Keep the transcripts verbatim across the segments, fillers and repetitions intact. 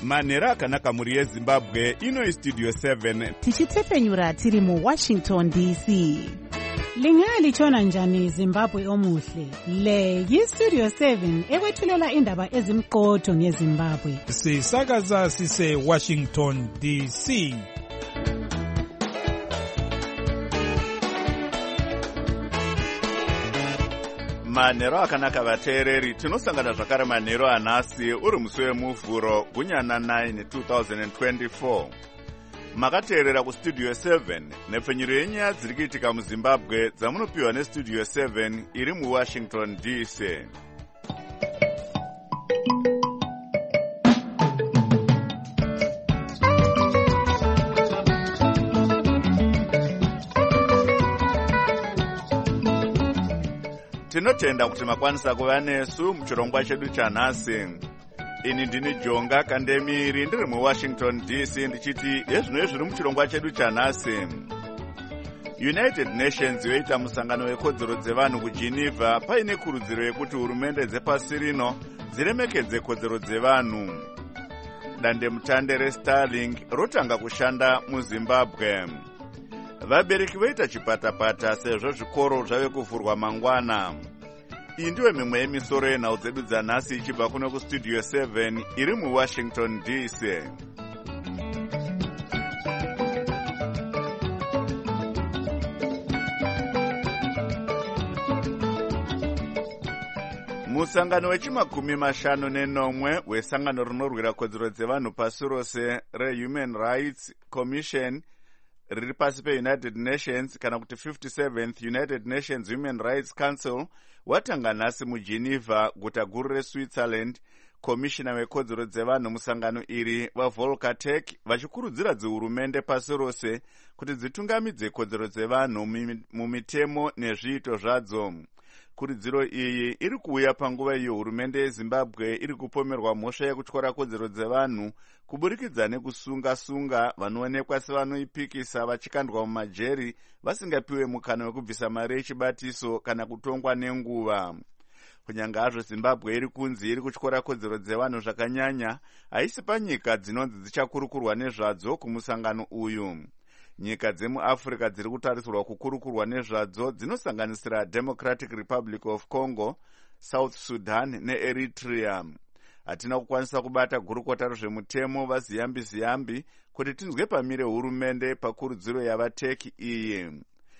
manhero akanaka mhuri yezimbabwe. Ino istudio seven tichitsefenyura tiri muwashington D C. Lingalitshona njani Zimbabwe omuhle? Le yistudio seven ekwethulela indaba ezimqotho ngeZimbabwe. Sisakaza sise Washington D C. manhero akanaka vateereri, tinosangana zvakare manhero anhasi uri musi wemuvhuro gunyana nine two thousand twenty-four. Makateerera kustudio seven nepfenyuro yenyaya dziri kuitika muzimbabwe dzamunopiwa nestudio seven iri muwashington D C. Tinotenda kuti makwanisa kuva nesu muchirongwa chedu chanhasi. Ini ndini Jonga Kandemiri ndiri muWashington D C ndichiti ezvino zviri muchirongwa chedu chanhasi. United Nations yoita musangano wekodzero dzevanhu kuGeneva paine kurudziro yekuti hurumende dzepasi rino dziremekedze kodzero dzevanhu. Dandemutande reStarlink rotanga kushanda muZimbabwe. Vabereki voita chipatapata sezvo zvikoro zvave kuvhurwa mangwana. Iyi ndiyo mimwe yemisoro yenhau dzedu dzanhasi ichibva kuno kustudio seven iri muWashington D C. Musangano wechimakumi mashanu nenomwe wesangano rinorwira kodzero dzevanhu pasi rose reHuman Rights Commission riri pasi peUnited Nations kana kuti fifty-seventh United Nations Human Rights Council watanga nhasi muGeneva, guta guru reSwitzerland. Komishina wekodzero dzevanhu musangano iri vaVolker Turk vachikurudzira dzihurumende pasi rose kuti dzitungamidze kodzero dzevanhu mumitemo nezviito zvadzo. Kurudziro iyi iri kuuya panguva iyo hurumende yeZimbabwe iri kupomerwa mhosva yekutyora kodzero dzevanhu kuburikidza nekusunga-sunga vanoonekwa sevanoipikisa vachikandwa mumajeri vasingapiwe mukana wekubvisa mari yechibatiso kana kutongwa nenguva. Kunyange hazvo Zimbabwe iri kunzi iri kutyora kodzero dzevanhu zvakanyanya, haisi panyika dzinonzi dzichakurukurwa nezvadzo kumusangano uyu. Nyika dzemuAfrica dziri kutarisirwa kukurukurwa nezvadzo dzinosanganisira Democratic Republic of Congo, South Sudan neEritrea. Hatina kukwanisa kubata gurukota rezvemutemo vaziyambi-ziyambi kuti tinzwe pamire hurumende pakurudziro yavateki iyi.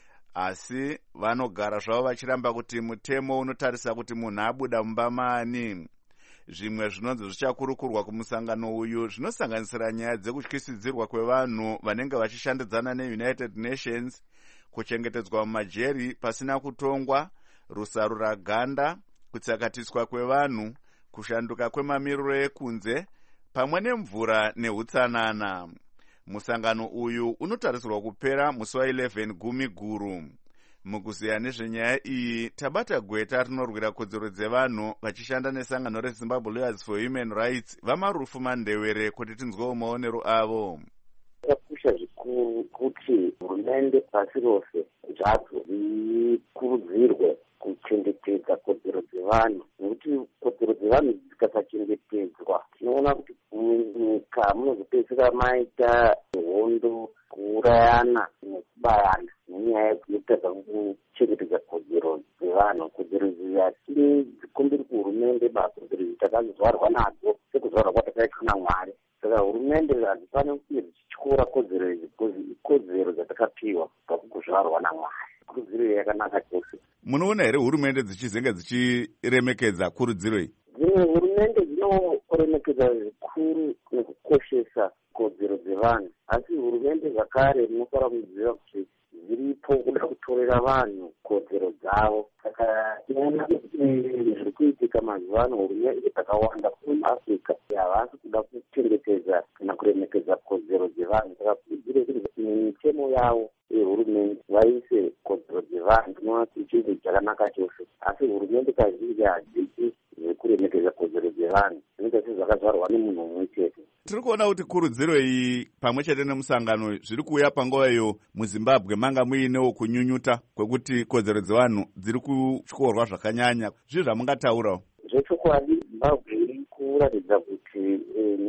Asi vanogara zvavo vachiramba kuti mutemo unotarisa kuti munhu abuda mumba maani. Zvimwe zvinonzi zvichakurukurwa kumusangano uyu zvinosanganisira nyaya dzekutyisidzirwa kwevanhu vanenge vachishandidzana neUnited Nations, kuchengetedzwa mumajeri pasina kutongwa, rusarura ganda, kutsakatiswa kwevanhu, kushanduka kwemamiriro ekunze, pamwe nemvura neutsanana. Musangano uyu unotarisirwa kupera musi wa11 gumi guru. Mukuziya nezvenyaya iyi tabata gweta rinorwira kodzero dzevanhu vachishanda nesangano reZimbabwe Lawyers for Human Rights vaMarufu Mandewere kuti tinzwewo maonero avo. Zvakakosha zvikuru kuti hurumende pasi rose zvadzo zikurudzirwe kuchengetedza kodzero dzevanhu, nekuti kodzero dzevanhu dzikasachengetedzwa tinoona kuti munyika munozopedzisira maita hondo, kuurayana nekubayana nenyaya yekutadza kuchengetedza kodzero dzevanhu. Kodzero idzi hatidi dzikumbiri kuhurumende basa, kodzero idzi takazozvarwa nadzo sekuzvarwa kwatakaitwa naMwari. Saka hurumende hadzifaniri kuti dzichityora kodzero idzi, ikodzero dzatakapiwa pakuzvarwa naMwari. Kurudziro yakanaka chose. Munoona here hurumende dzichizenge dzichiremekedza kurudziro iyi? Dzimwe hurumende dzinoremekedza zvikuru nekukoshesa kodzero dzevanhu, asi hurumende zvakare munofanira kuziva kuti dziripo kuda kutorera vanhu kodzero dzavo. Saka tinoona kuti zviri kuitika mazuva ano hurumende dzakawanda muAfrica havasi kuda kuchengetedza kana kuremekedza kodzero dzevanhu. Saka kurudziro kuti mitemo yavo yehurumende vaise kodzero dzevanhu, tinoona kuti chinhu chakanaka chose. Asi hurumende kazhinji hadzisi zvekuremekedza kodzero dzevanhu, zvinoita sezvakazvarwa nemunhu mumwe chete. Tiri kuona kuti kurudziro iyi pamwe chete nemusangano zviri kuuya panguva iyo muZimbabwe manga muinewo kunyunyuta kwekuti kodzero dzevanhu dziri kutyorwa zvakanyanya. Zvii zvamungataurawo? Zvechokwadi Zimbabwe iri kuratidza kuti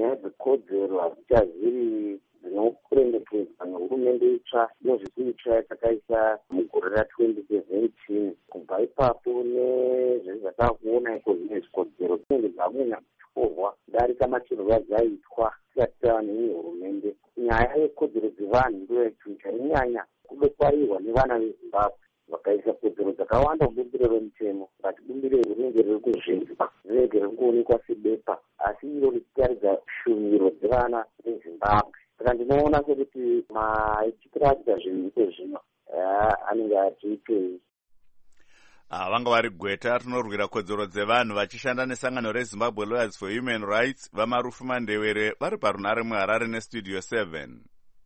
nyaya dzekodzero hadzichazviri dzinokuremekedzwa nehurumende itsva inozvisi itsva yatakaisa mugore ratwenty seventeen. Kubva ipapo nezvezvatakuona iko zvine zvikodzero dzinenge dzamunya kutorwa kudarika matirwa dzaitwa tisati tava neimwe hurumende. Nyaya yekodzero dzevanhu ndiyo yaituita inyanya kudokwarirwa nevana vezimbabwe vakaisa kodzero dzakawanda mubumbiro remutemo. Ngati bumbiro iri rinenge riri kuzvinzwa, rinenge riri kuonekwa sebepa, asi iro richitaridza shumiro dzevana vezimbabwe. Saka ndinoona sekuti maitikiro aita zvinhu iko zvino anenge atiitei. Vanga vari gweta rinorwira kodzero dzevanhu vachishanda nesangano reZimbabwe Lawyers for Human Rights vaMarufu Mandewere vari parunare muHarare nestudio seven.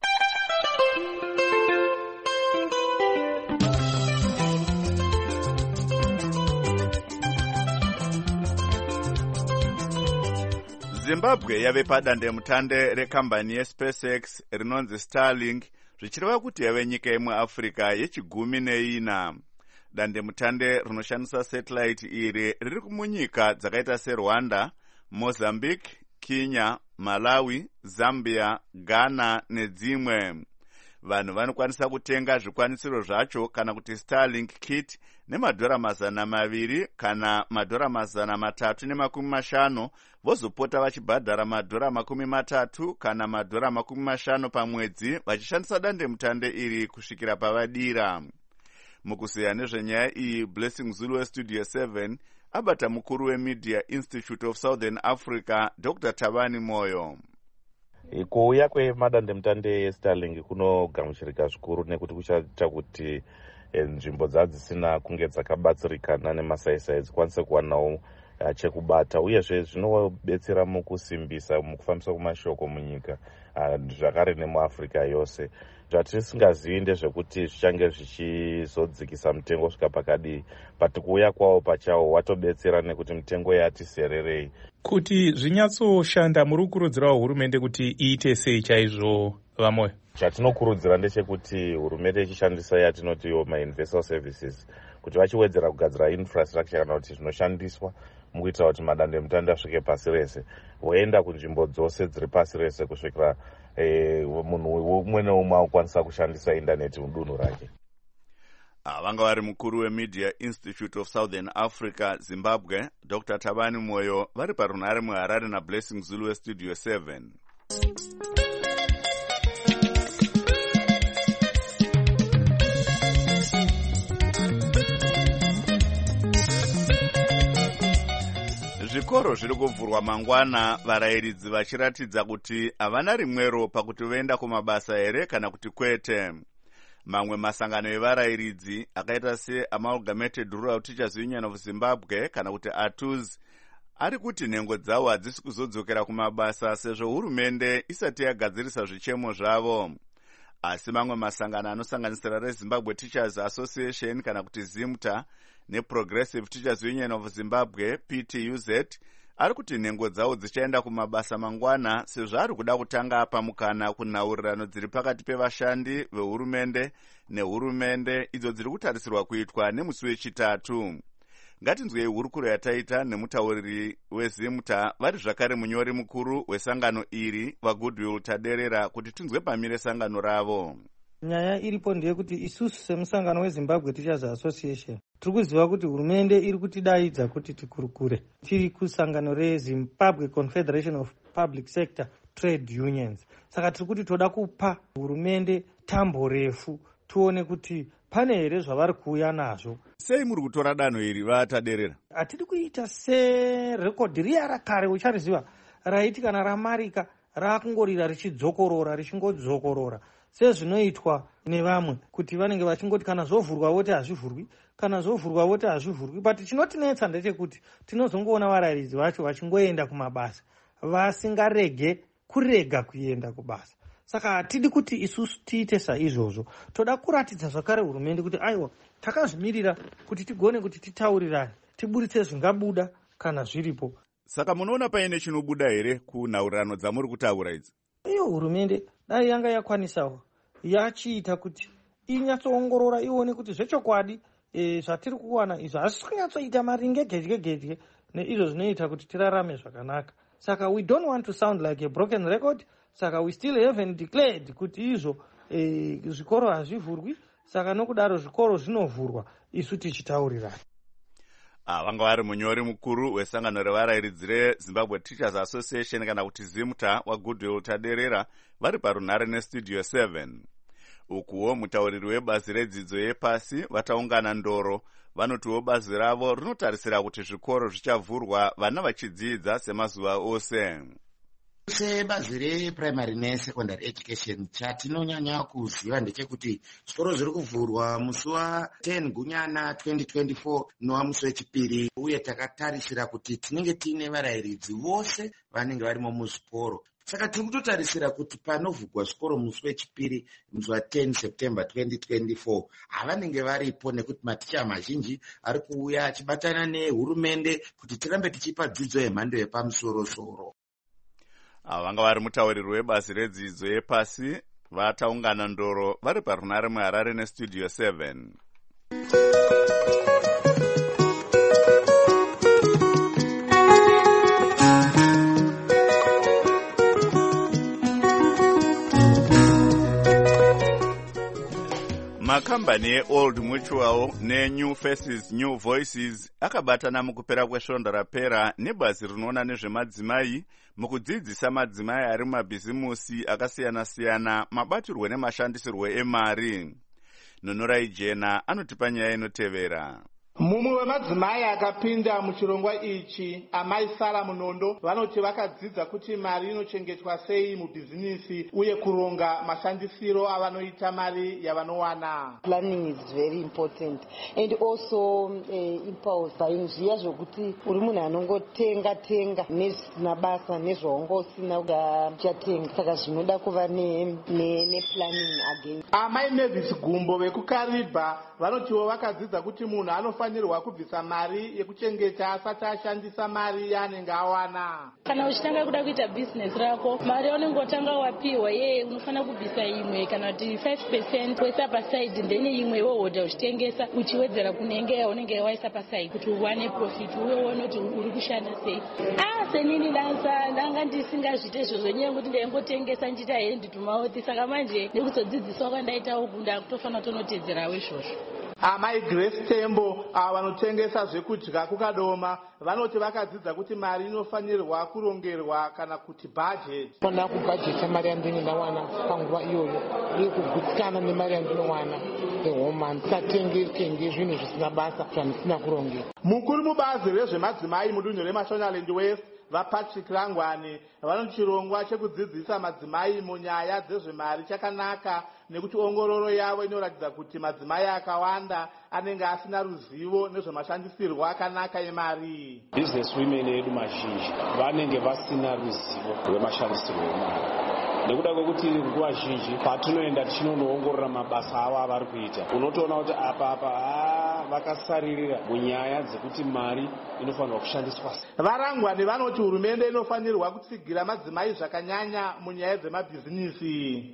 Zimbabwe yave padandemutande rekambani yeSpaceX rinonzi Starlink, zvichireva kuti yave nyika yemuAfrica yechigumi neina. Dandemutande rinoshandisa satellite iri riri kumunyika dzakaita seRwanda, Mozambique, Kenya, Malawi, Zambia, Ghana nedzimwe. Vanhu vanokwanisa kutenga zvikwanisiro zvacho kana kuti Starlink kit nemadhora mazana maviri kana madhora mazana matatu nemakumi mashanu, vozopota vachibhadhara madhora makumi matatu kana madhora makumi mashanu pamwedzi vachishandisa dandemutande iri kusvikira pavadira. Mukusiya nezvenyaya iyi, Blessing Zulu westudio seven abata mukuru weMedia Institute of Southern Africa Doctor Thabani Moyo. Kuuya kwemadandemutande eStarlink kunogamuchirika zvikuru nekuti kuchaita kuti nzvimbo dzadzisina kunge dzakabatsirikana nemasaisai dzikwanise kuwanawo chekubata, uyezve zvinobetsera mukusimbisa mukufambisa kumashoko munyika zvakare nemuAfrica yose. Zvatisingazivi ndezvekuti zvichange zvichizodzikisa mutengo svika pakadii, but kuuya kwawo pachawo watobetsera nekuti mutengo yati sererei. Kuti zvinyatsoshanda muri kukurudzirawo hurumende kuti iite sei chaizvo vaMoyo? Chatinokurudzira ndechekuti hurumende ichishandisa yatinoti yo ma-universal services kuti vachiwedzera kugadzira infrastructure kana kuti zvinoshandiswa mukuitira kuti madandemutande asvike pasi rese, voenda kunzvimbo dzose dziri pasi rese kusvikira munhu umwe neumwe akukwanisa kushandisa indaneti mudunhu rake. Vanga vari mukuru weMedia Institute of Southern Africa Zimbabwe Doctor Thabani Moyo vari parunare muHarare naBlessing Zulu westudio seven. Zvikoro zviri kuvhurwa mangwana, varayiridzi vachiratidza kuti havana rimwero pakuti voenda kumabasa here kana kuti kwete. Mamwe masangano evarayiridzi akaita seAmalgamated Rural Teachers Union of Zimbabwe kana kuti A T U Z ari kuti nhengo dzavo hadzisi kuzodzokera kumabasa sezvo hurumende isati yagadzirisa zvichemo zvavo. Asi mamwe masangano anosanganisira reZimbabwe Teachers Association kana kuti ZIMTA neProgressive Teachers Union of Zimbabwe P T U Z ari kuti nhengo dzavo dzichaenda kumabasa mangwana sezvo ari kuda kutanga pamukana kunhaurirano dziri pakati pevashandi vehurumende nehurumende idzo dziri kutarisirwa kuitwa nemusi wechitatu. Ngatinzwei hurukuro yataita nemutauriri weZIMTA vari zvakare munyori mukuru wesangano iri vaGoodwill Taderera kuti tinzwe pamire sangano ravo. Nyaya iripo ndeyekuti isusu semusangano weZimbabwe Teachers Association tiri kuziva kuti hurumende iri kutidaidza kuti tikurukure. Tiri kusangano reZimbabwe Confederation of Public Sector Trade Unions. Saka tiri kuti toda kupa hurumende tambo refu tuone kuti pane here zvavari kuuya nazvo. Sei muri kutora danho iri vaTaderera? Hatiri kuita serekodhi riya rakare uchariziva raiti kana ramarika rakungorira richidzokorora richingodzokorora sezvinoitwa nevamwe kuti vanenge vachingoti kana zvovhurwa voti hazvivhurwi, kana zvovhurwa voti hazvivhurwi. But chinotinetsa ndechekuti tinozongoona varayiridzi vacho vachingoenda kumabasa vasingarege kurega kuenda kubasa. Saka hatidi kuti isusu tiite saizvozvo. Toda kuratidza zvakare hurumende kuti aiwa takazvimirira kuti tigone kuti titaurirane tiburitse zvingabuda kana zviripo. Saka munoona paine chinobuda here kunhaurirano dzamuri kutaura idzi? Iyo hurumende dai yanga yakwanisawo yachiita kuti inyatsoongorora ione kuti zvechokwadi e, zvatiri kuwana izvo hazisi kunyatsoita maringe gedye gedye neizvo zvinoita kuti tirarame zvakanaka. saka we don't want to sound like a broken record, saka we still haven't declared kuti izvo eh, zvikoro hazvivhurwi, saka nokudaro zvikoro zvinovhurwa isu tichitaurirana. Ah, vanga vari munyori mukuru wesangano revarairidzi reZimbabwe Teachers Association kana kuti ZIMTA waGoodwill Taderera vari parunhare nestudio seven. Ukuwo mutauriri webazi redzidzo yepasi vataungana ndoro vanotiwo bazi ravo rinotarisira kuti zvikoro zvichavhurwa vana vachidzidza semazuva ose. Sebazi reprimary nesecondary education chatinonyanya kuziva ndechekuti zvikoro zviri kuvhurwa musi wa10 gunyana twenty twenty-four nowa musi wechipiri, uye takatarisira kuti tinenge tiine varairidzi vose vanenge varimo muzvikoro. Saka tiri kutotarisira kuti panovhurwa zvikoro musi wechipiri musi wa10 September twenty twenty-four havanenge varipo, nekuti maticha mazhinji ari kuuya achibatana nehurumende kuti tirambe tichipa dzidzo yemhando yepamusoro-soro. Vanga vari mutauriri webazi redzidzo yepasi vataungana ndoro vari parunhare muHarare nestudio seven. Makambani eOld Mutual neNew Faces New Voices akabatana mukupera kwesvondo rapera nebazi rinoona nezvemadzimai mukudzidzisa madzimai ari mumabhizimusi akasiyana-siyana mabatirwo nemashandisirwo emari. Nonorai Jena anotipa nyaya inotevera. Mumwe wemadzimai akapinda muchirongwa ichi, amai Sara Munondo, vanoti vakadzidza kuti mari inochengetwa sei mubhizinisi uye kuronga mashandisiro avanoita mari yavanowana. Planning is very important and also uh, impulse buying zviya zvokuti uri munhu anongotenga tenga nezvisina basa nezvaungosina uchatenga, saka zvinoda kuva ne, ne, ne planning again. Amai Mavis Gumbo vekuKariba vanotiwo vakadzidza kuti munhu anofanirwa kubvisa mari yekuchengeta asati ashandisa mari yaanenge awana. Kana uchitanga kuda kuita business rako, mari yaunengotanga wapiwa ye unofanira kubvisa imwe kana kuti five percent woisa paside, then imwe wohodha uchitengesa uchiwedzera kunenge yaunenge waisa paside kuti uwane profit uye uone kuti uri kushanda sei. Ah, senini dansa ndanga ndisingazviite izvo zvenyaya yekuti ndaingotengesa njiita hendi tumaoti, saka manje nekuzodzidziswa kwandaita uku ndakutofanira tonotedzerawo izvozvo. Amai Grace Tembo vanotengesa zvekudya kukadoma vanoti vakadzidza kuti mari inofanirwa kurongerwa kana kuti budget. Fana kubudgeta mari yandinenge ndawana panguva iyoyo uye kugutsikana nemari yandinowana ehome month, satenge tenge zvinhu zvisina basa zvandisina kurongera. Mukuru mubazi rezvemadzimai mudunhu reMashonaland West vaPatrick Rangwani vanoti chirongwa chekudzidzisa madzimai munyaya dzezvemari chakanaka, nekuti ongororo yavo inoratidza kuti madzimai akawanda anenge asina ruzivo nezvemashandisirwo akanaka emari. Business women edu mazhinji vanenge vasina ruzivo rwemashandisirwo emari, nekuda kwekuti nguva zhinji patinoenda tichinonoongorora mabasa avo avari kuita, unotoona kuti apa apa vakasaririra munyaya dzekuti mari inofanirwa kushandiswa. Varangwani vanoti hurumende inofanirwa kutsigira madzimai zvakanyanya munyaya dzemabhizinisi.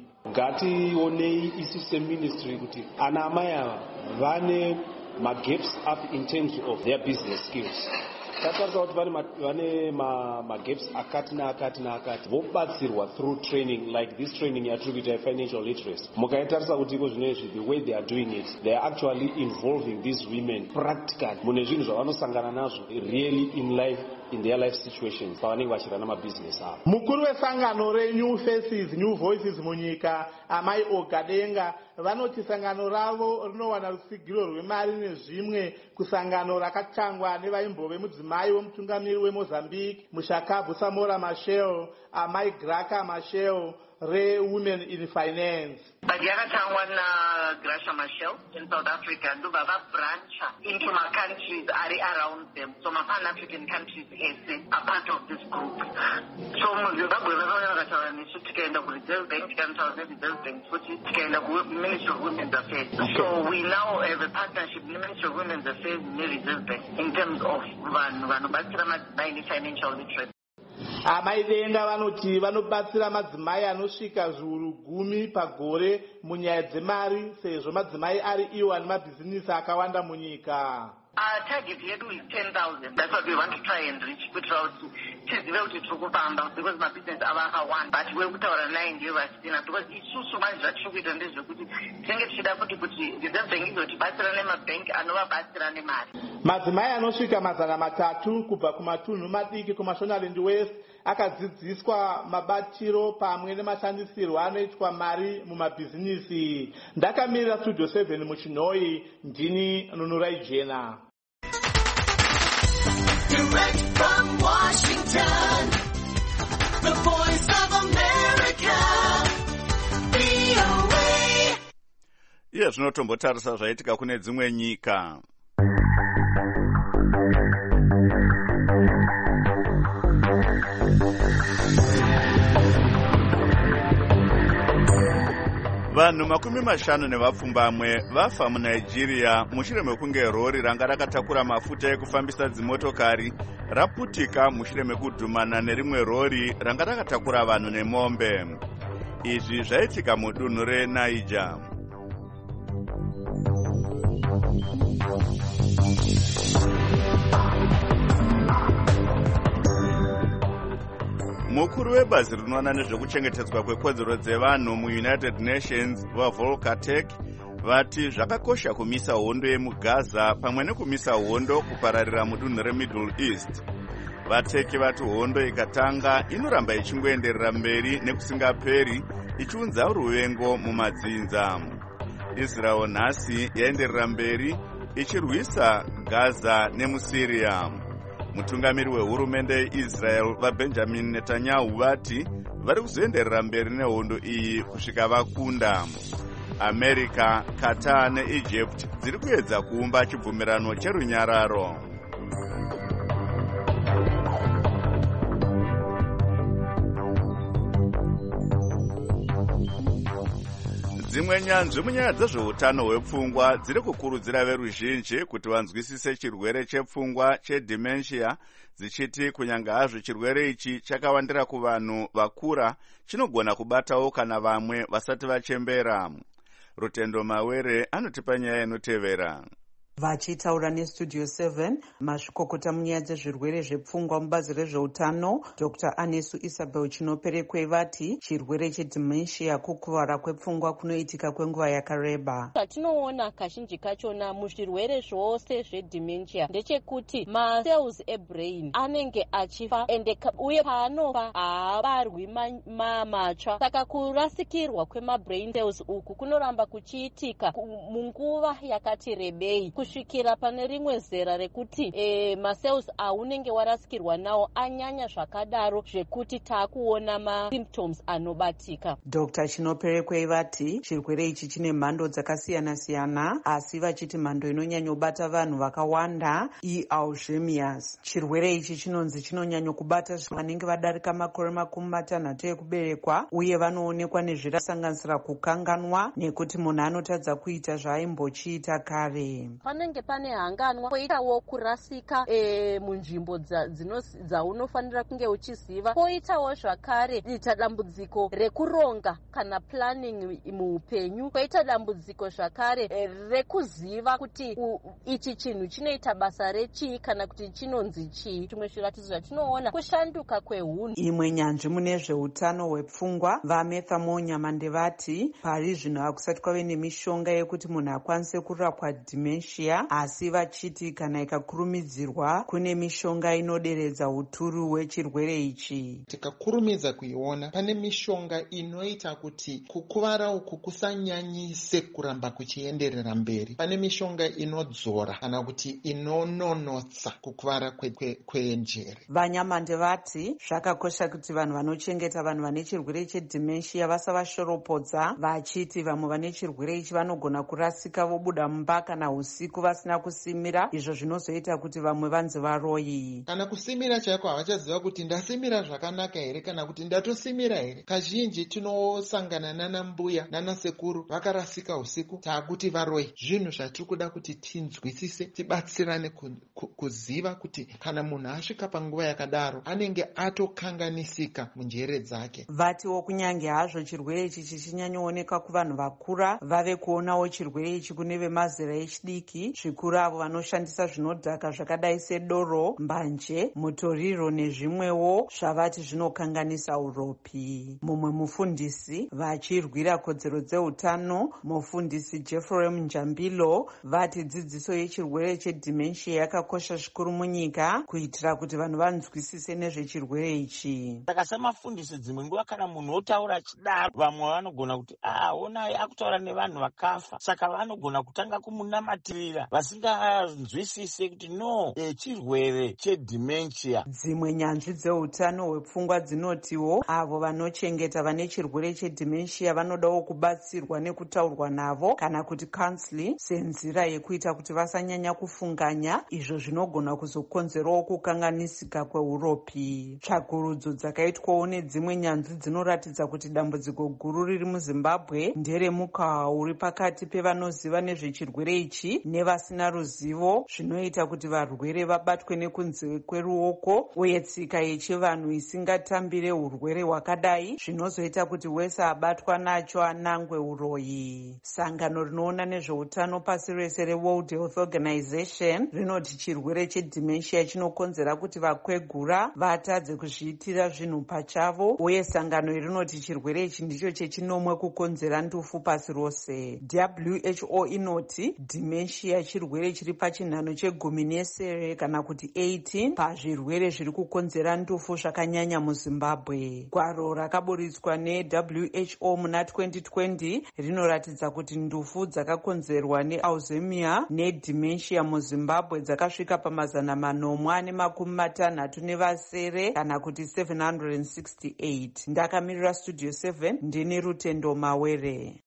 Ngationei isu seministry kuti ana amai ava vane magaps up in terms of their business skills. Tatarisa kuti vane magaps akati naakati naakati vobatsirwa through training like this training yatiri kuita financial literacy. Mukaitarisa kuti iko zvinezvi the way they are doing it, they are actually involving these women practically mune zvinhu zvavanosangana nazvo really in life, in their life situations pavanenge vachirana mabusiness avo. Mukuru wesangano reNew Faces New Voices munyika amai Ogadenga vanoti sangano ravo rinowana rutsigiro rwemari nezvimwe kusangano rakatangwa nevaimbove mudzimai womutungamiri weMozambique Mushakabu Samora Machel, amai Graka Machel re-Women in Finance. Yakatangwa naGraca Machel in South Africa ndobva brancha into ma-countries ari around them, so ma-Pan-African countries ese are part of this group. So muZimbabwe vakauya vakataura nesu tikaenda kuReserve Bank, tikanotaura neReserve Bank futi tikaenda kuMinistry of Women's Affairs. So we now have a partnership with the Ministry of Women's Affairs neReserve Bank in terms of vanhu vanobatsira madzimai nefinancial literacy. Amai Denga vanoti vanobatsira madzimai anosvika zviuru gumi pagore munyaya dzemari, sezvo madzimai ari iwo ane mabhizinisi akawanda munyika. Our target yedu is ten thousand. That's what we want to try and reach. Kuitira kuti tizive kuti tiri kufamba because mabusiness ava akawanda. But we're kutaura naye ndiye vachidina because isusu manje zvatiri kuita ndezvekuti tinenge tichida kuti kuti reserve bank izotibatsira nemabhenki anovabatsira nemari. Madzimai anosvika mazana matatu kubva kumatunhu madiki kuMashonaland West akadzidziswa mabatiro pamwe nemashandisirwo anoitwa mari mumabhizinisi. Ndakamirira Studio seven muchinhoi, ndini Nunurai Jena. Direct from Washington, the voice of America, V O A. Iye zvinotombotarisa zvaitika kune dzimwe nyika. Vanhu makumi mashanu nevapfumbamwe vafa muNigeria mushure mekunge rori ranga rakatakura mafuta ekufambisa dzimotokari raputika mushure mekudhumana nerimwe rori ranga rakatakura vanhu nemombe. Izvi zvaitika mudunhu reNiger. Mukuru webazi rinoona nezvekuchengetedzwa kwekodzero dzevanhu muUnited Nations vaVolker Turk vati zvakakosha kumisa hondo yemuGaza pamwe nekumisa hondo kupararira mudunhu reMiddle East. Vateki vati hondo ikatanga inoramba ichingoenderera mberi nekusingaperi ichiunza ruvengo mumadzinza. Israel nhasi yaenderera mberi ichirwisa Gaza nemuSyria. Mutungamiri wehurumende yeIsrael vaBenjamin Netanyahu vati vari kuzoenderera mberi nehondo iyi kusvika vakunda. America, Qatar neEgypt dziri kuedza kuumba chibvumirano cherunyararo. Dzimwe nyanzvi munyaya dzezveutano hwepfungwa dziri kukurudzira veruzhinji kuti vanzwisise chirwere chepfungwa chedementia, dzichiti kunyanga hazvo chirwere ichi chakawandira kuvanhu vakura chinogona kubatawo kana vamwe vasati vachembera. Rutendo Mawere anotipa nyaya inotevera. Vachitaura neStudio seven, mazvikokota munyaya dzezvirwere zvepfungwa mubazi rezveutano Doctor Anesu Isabel Chinoperekwe vati chirwere chedementia kukuvara kwepfungwa kunoitika kwenguva yakareba. Patinoona kazhinji kachona muzvirwere zvose zvedementia ndechekuti macells ebrain anenge achifa ende uye paanofa haabarwi matsva. Saka kurasikirwa kwemabrain cells uku kunoramba kuchiitika munguva yakati rebei kusvikira pane rimwe zera rekuti e, macells aunenge warasikirwa nawo anyanya zvakadaro zvekuti taakuona masymptoms anobatika. Doctor Chinoperekwe vati chirwere ichi chine mhando dzakasiyana-siyana asi vachiti mhando inonyanyobata vanhu vakawanda iAlzheimer's. Chirwere ichi chinonzi chinonyanya kubata vanenge vadarika makore makumi matanhatu ekuberekwa uye vanoonekwa nezvirasanganisira kukanganwa nekuti munhu anotadza kuita zvaaimbochiita kare. Panenge pane hanganwa poitawo kurasika e, munzvimbo dzaunofanira kunge uchiziva, poitawo zvakare ita dambudziko rekuronga kana planning muupenyu, poita dambudziko zvakare e, rekuziva kuti u, ichi chinhu chinoita basa rechii kana kuti chinonzi chii. Tumwe zviratidzo zvatinoona kushanduka kwehunhu. Imwe nyanzvi mune zveutano hwepfungwa vaMetha Monyamande vati pari zvino hakusati kwave nemishonga yekuti munhu akwanise kurapwa dementia, asi vachiti kana ikakurumidzirwa kune mishonga inoderedza uturu hwechirwere ichi. Tikakurumidza kuiona pane mishonga inoita kuti kukuvara uku kusanyanyise kuramba kuchienderera mberi. Pane mishonga inodzora kana kuti inononotsa kukuvara kwenjere. Vanyamande vati zvakakosha kuti vanhu vanochengeta vanhu vane chirwere chedementia vasavashoropodza, vachiti vamwe vane chirwere ichi vanogona kurasika vobuda mumba kana usiku vasina kusimira, izvo zvinozoita kuti vamwe vanzi varoyi. Kana kusimira chaiko havachaziva kuti ndasimira zvakanaka here kana kuti ndatosimira here. Kazhinji tinosangana nana mbuya nana sekuru vakarasika usiku taakuti varoyi. Zvinhu zvatiri kuda kuti tinzwisise, tibatsirane kuziva kuti kana munhu asvika panguva yakadaro anenge atokanganisika munjere dzake. Vatiwo kunyange hazvo chirwere ichi chichinyanyooneka kuvanhu vakura, vave kuonawo chirwere ichi kune vemazera echidiki kuti zvikuru avo vanoshandisa zvinodhaka zvakadai sedoro, mbanje, mutoriro nezvimwewo zvavati zvinokanganisa uropi. Mumwe mufundisi vachirwira kodzero dzeutano, mufundisi Jeffrey Njambilo, vati dzidziso yechirwere chedementia yakakosha zvikuru munyika kuitira kuti vanhu vanzwisise nezvechirwere ichi. Saka semafundisi dzimwe nguva kana munhu otaura achidaro, vamwe vanogona kuti ah onai akutaura nevanhu vakafa, saka vanogona kutanga kumunamatirira vasinganzwisise kuti no e, chirwere chedementia. Dzimwe nyanzvi dzeutano hwepfungwa dzinotiwo avo vanochengeta vane chirwere chedementia vanodawo kubatsirwa nekutaurwa navo kana kuti counseling senzira yekuita kuti vasanyanya kufunganya, izvo zvinogona kuzokonzerawo kukanganisika kweuropi. Tsvakurudzo dzakaitwawo nedzimwe nyanzvi dzinoratidza kuti dambudziko guru riri muZimbabwe nderemukaha uri pakati pevanoziva nezvechirwere ichi nevasina ruzivo, zvinoita kuti varwere vabatwe nekunze kweruoko uye tsika yechivanhu isingatambire urwere hwakadai, zvinozoita kuti wese abatwa nacho anangwe uroyi. Sangano rinoona nezveutano pasi rese reWorld Health Organization rinoti chirwere chedementia chinokonzera kuti vakwegura vatadze kuzviitira zvinhu pachavo, uye sangano iri rinoti chirwere ichi ndicho chechinomwe kukonzera ndufu pasi rose. W H O inoti dementia chirwere chiri pachinhano chegumi nesere kana kuti eighteen pazvirwere zviri kukonzera ndufu zvakanyanya muZimbabwe. Gwaro rakaburitswa neW H O muna twenty twenty rinoratidza kuti ndufu dzakakonzerwa nealzheimer nedementia muZimbabwe dzakasvika pamazana manomwe nemakumi matanhatu nevasere kana kuti seven hundred sixty-eight. Ndakamirira Studio seven ndini Rutendo Mawere.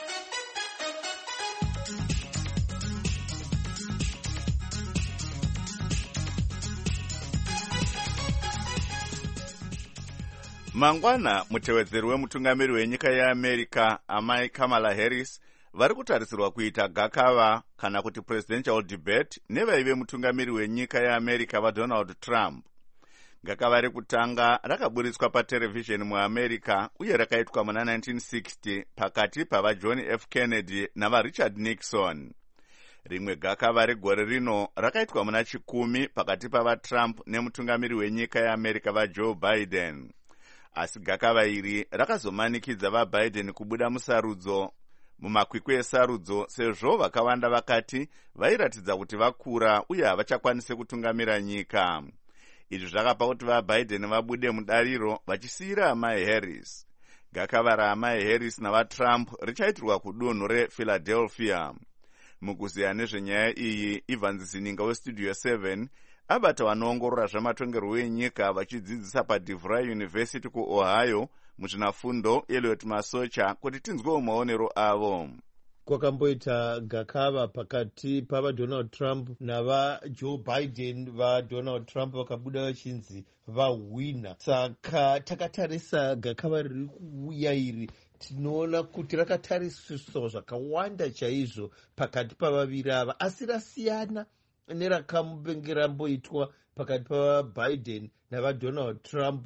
Mangwana mutevedzeri wemutungamiri wenyika yeAmerica amai Kamala Harris vari kutarisirwa kuita gakava kana kuti presidential debate nevaive mutungamiri wenyika yeAmerica vaDonald Trump. Gakava rekutanga rakaburitswa paterevhizheni muAmerica uye rakaitwa muna nineteen sixty pakati pavaJohn F. Kennedy navaRichard Nixon. Rimwe gakava regore rino rakaitwa muna chikumi pakati pavaTrump nemutungamiri wenyika yeAmerica vaJoe Biden. Asi gakava iri rakazomanikidza vaBiden kubuda musarudzo mumakwikwi esarudzo sezvo vakawanda vakati vairatidza kuti vakura uye havachakwanise kutungamira nyika. Izvi zvakapa kuti vaBiden vabude mudariro vachisiyira amai Harris. Gakava raamai Harris navaTrump richaitirwa kudunhu rePhiladelphia. Mukuziya nezvenyaya iyi, Ivan Zininga weStudio seven abata vanoongorora zvamatongerwo enyika vachidzidzisa paDeVry University kuOhio muzvinafundo Elliot Masocha kuti tinzwewo maonero avo. Kwakamboita gakava pakati pavaDonald Trump navaJoe Biden. VaDonald Trump vakabuda vachinzi vahwina, saka takatarisa gakava riri kuuya iri tinoona kuti rakatariswa zvakawanda chaizvo pakati pavaviri ava, asi rasiyana nerakambenge ramboitwa pakati pavaBiden navaDonald Trump,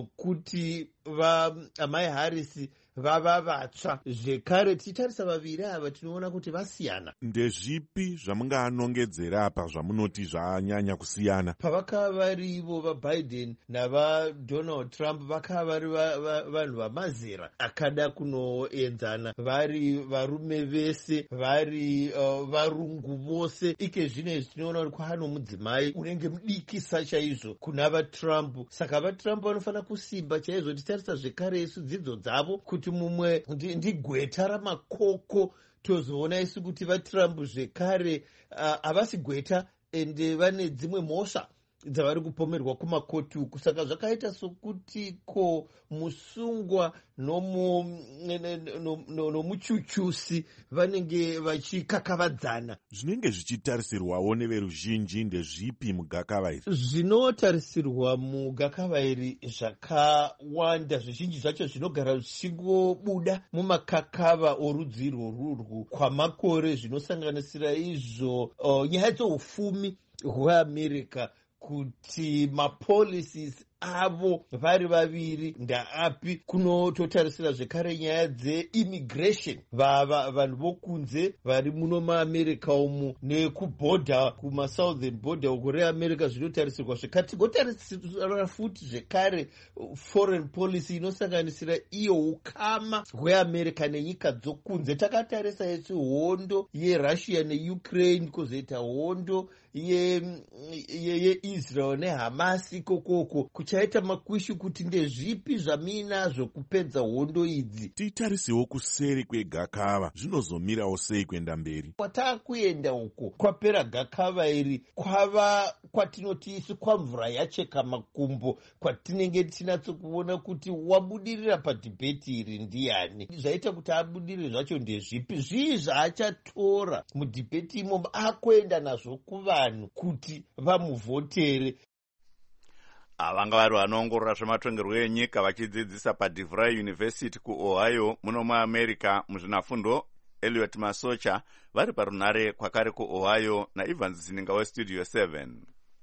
nokuti vaamai Harris vava vatsva. Zvekare tichitarisa vaviri ava tinoona kuti vasiyana. Ndezvipi zvamunganongedzera apa zvamunoti zvanyanya kusiyana? Pavakava varivo vaBiden navaDonald Trump vakava vari vanhu vamazera akada kunoenzana, vari varume vese, vari uh, varungu vose. Ike zvino izvi tinoona kuti kwaano mudzimai unenge mudikisa chaizvo kuna vaTrump, saka vaTrump vanofanira kusimba chaizvo. Titarisa zvekare isu dzidzo dzavo kuti mumwe ndigweta ramakoko, tozoona isu kuti vaTrump zvekare havasi uh, gweta ende vane dzimwe mhosva dzavari kupomerwa kumakoti uku. Saka zvakaita sokuti ko musungwa nomuchuchusi vanenge vachikakavadzana. Zvinenge zvichitarisirwawo neveruzhinji ndezvipi mugakava iri? Zvinotarisirwa mugakava iri zvakawanda, zvizhinji zvacho zvinogara zvichingobuda mumakakava orudzi irworurwu kwamakore, zvinosanganisira izvo uh, nyaya dzeufumi hweAmerica, kuti mapolicies avo vari vaviri ndaapi. Kunototarisira zvekare nyaya dzeimmigration, vanhu vokunze vari muno maamerica umu nekubhodha kumasouthern border uko reamerica zvinotarisirwa zvekare. Tigotarisira futi zvekare foreign policy inosanganisira iyo ukama hweamerica nenyika dzokunze. Takatarisa yese hondo yerussia neukraine, kuzoita hondo yeisrael nehamas ikokoko, kuchaita makwishi kuti ndezvipi zvaminazvo kupedza hondo idzi. Titarisewo kuseri kwegakava, zvinozomirawo sei kuenda mberi. Kwatakuenda uko kwapera gakava iri kwava kwatinoti isu kwamvura yacheka makumbo, kwatinenge tinatso kuona kuti wabudirira padhibheti iri ndiani, zvaita kuti abudirire zvacho ndezvipi, zvii zvaachatora mudhibheti imomo akuenda nazvo kuvanhu kuti vamuvhotere. Avanga vari vanoongorora zvematongerwo enyika vachidzidzisa paDeVry University kuOhio muno muAmerica muzvinafundo. Elliot Masocha vari parunare kwakare kuOhio naIvans Zininga weStudio seven.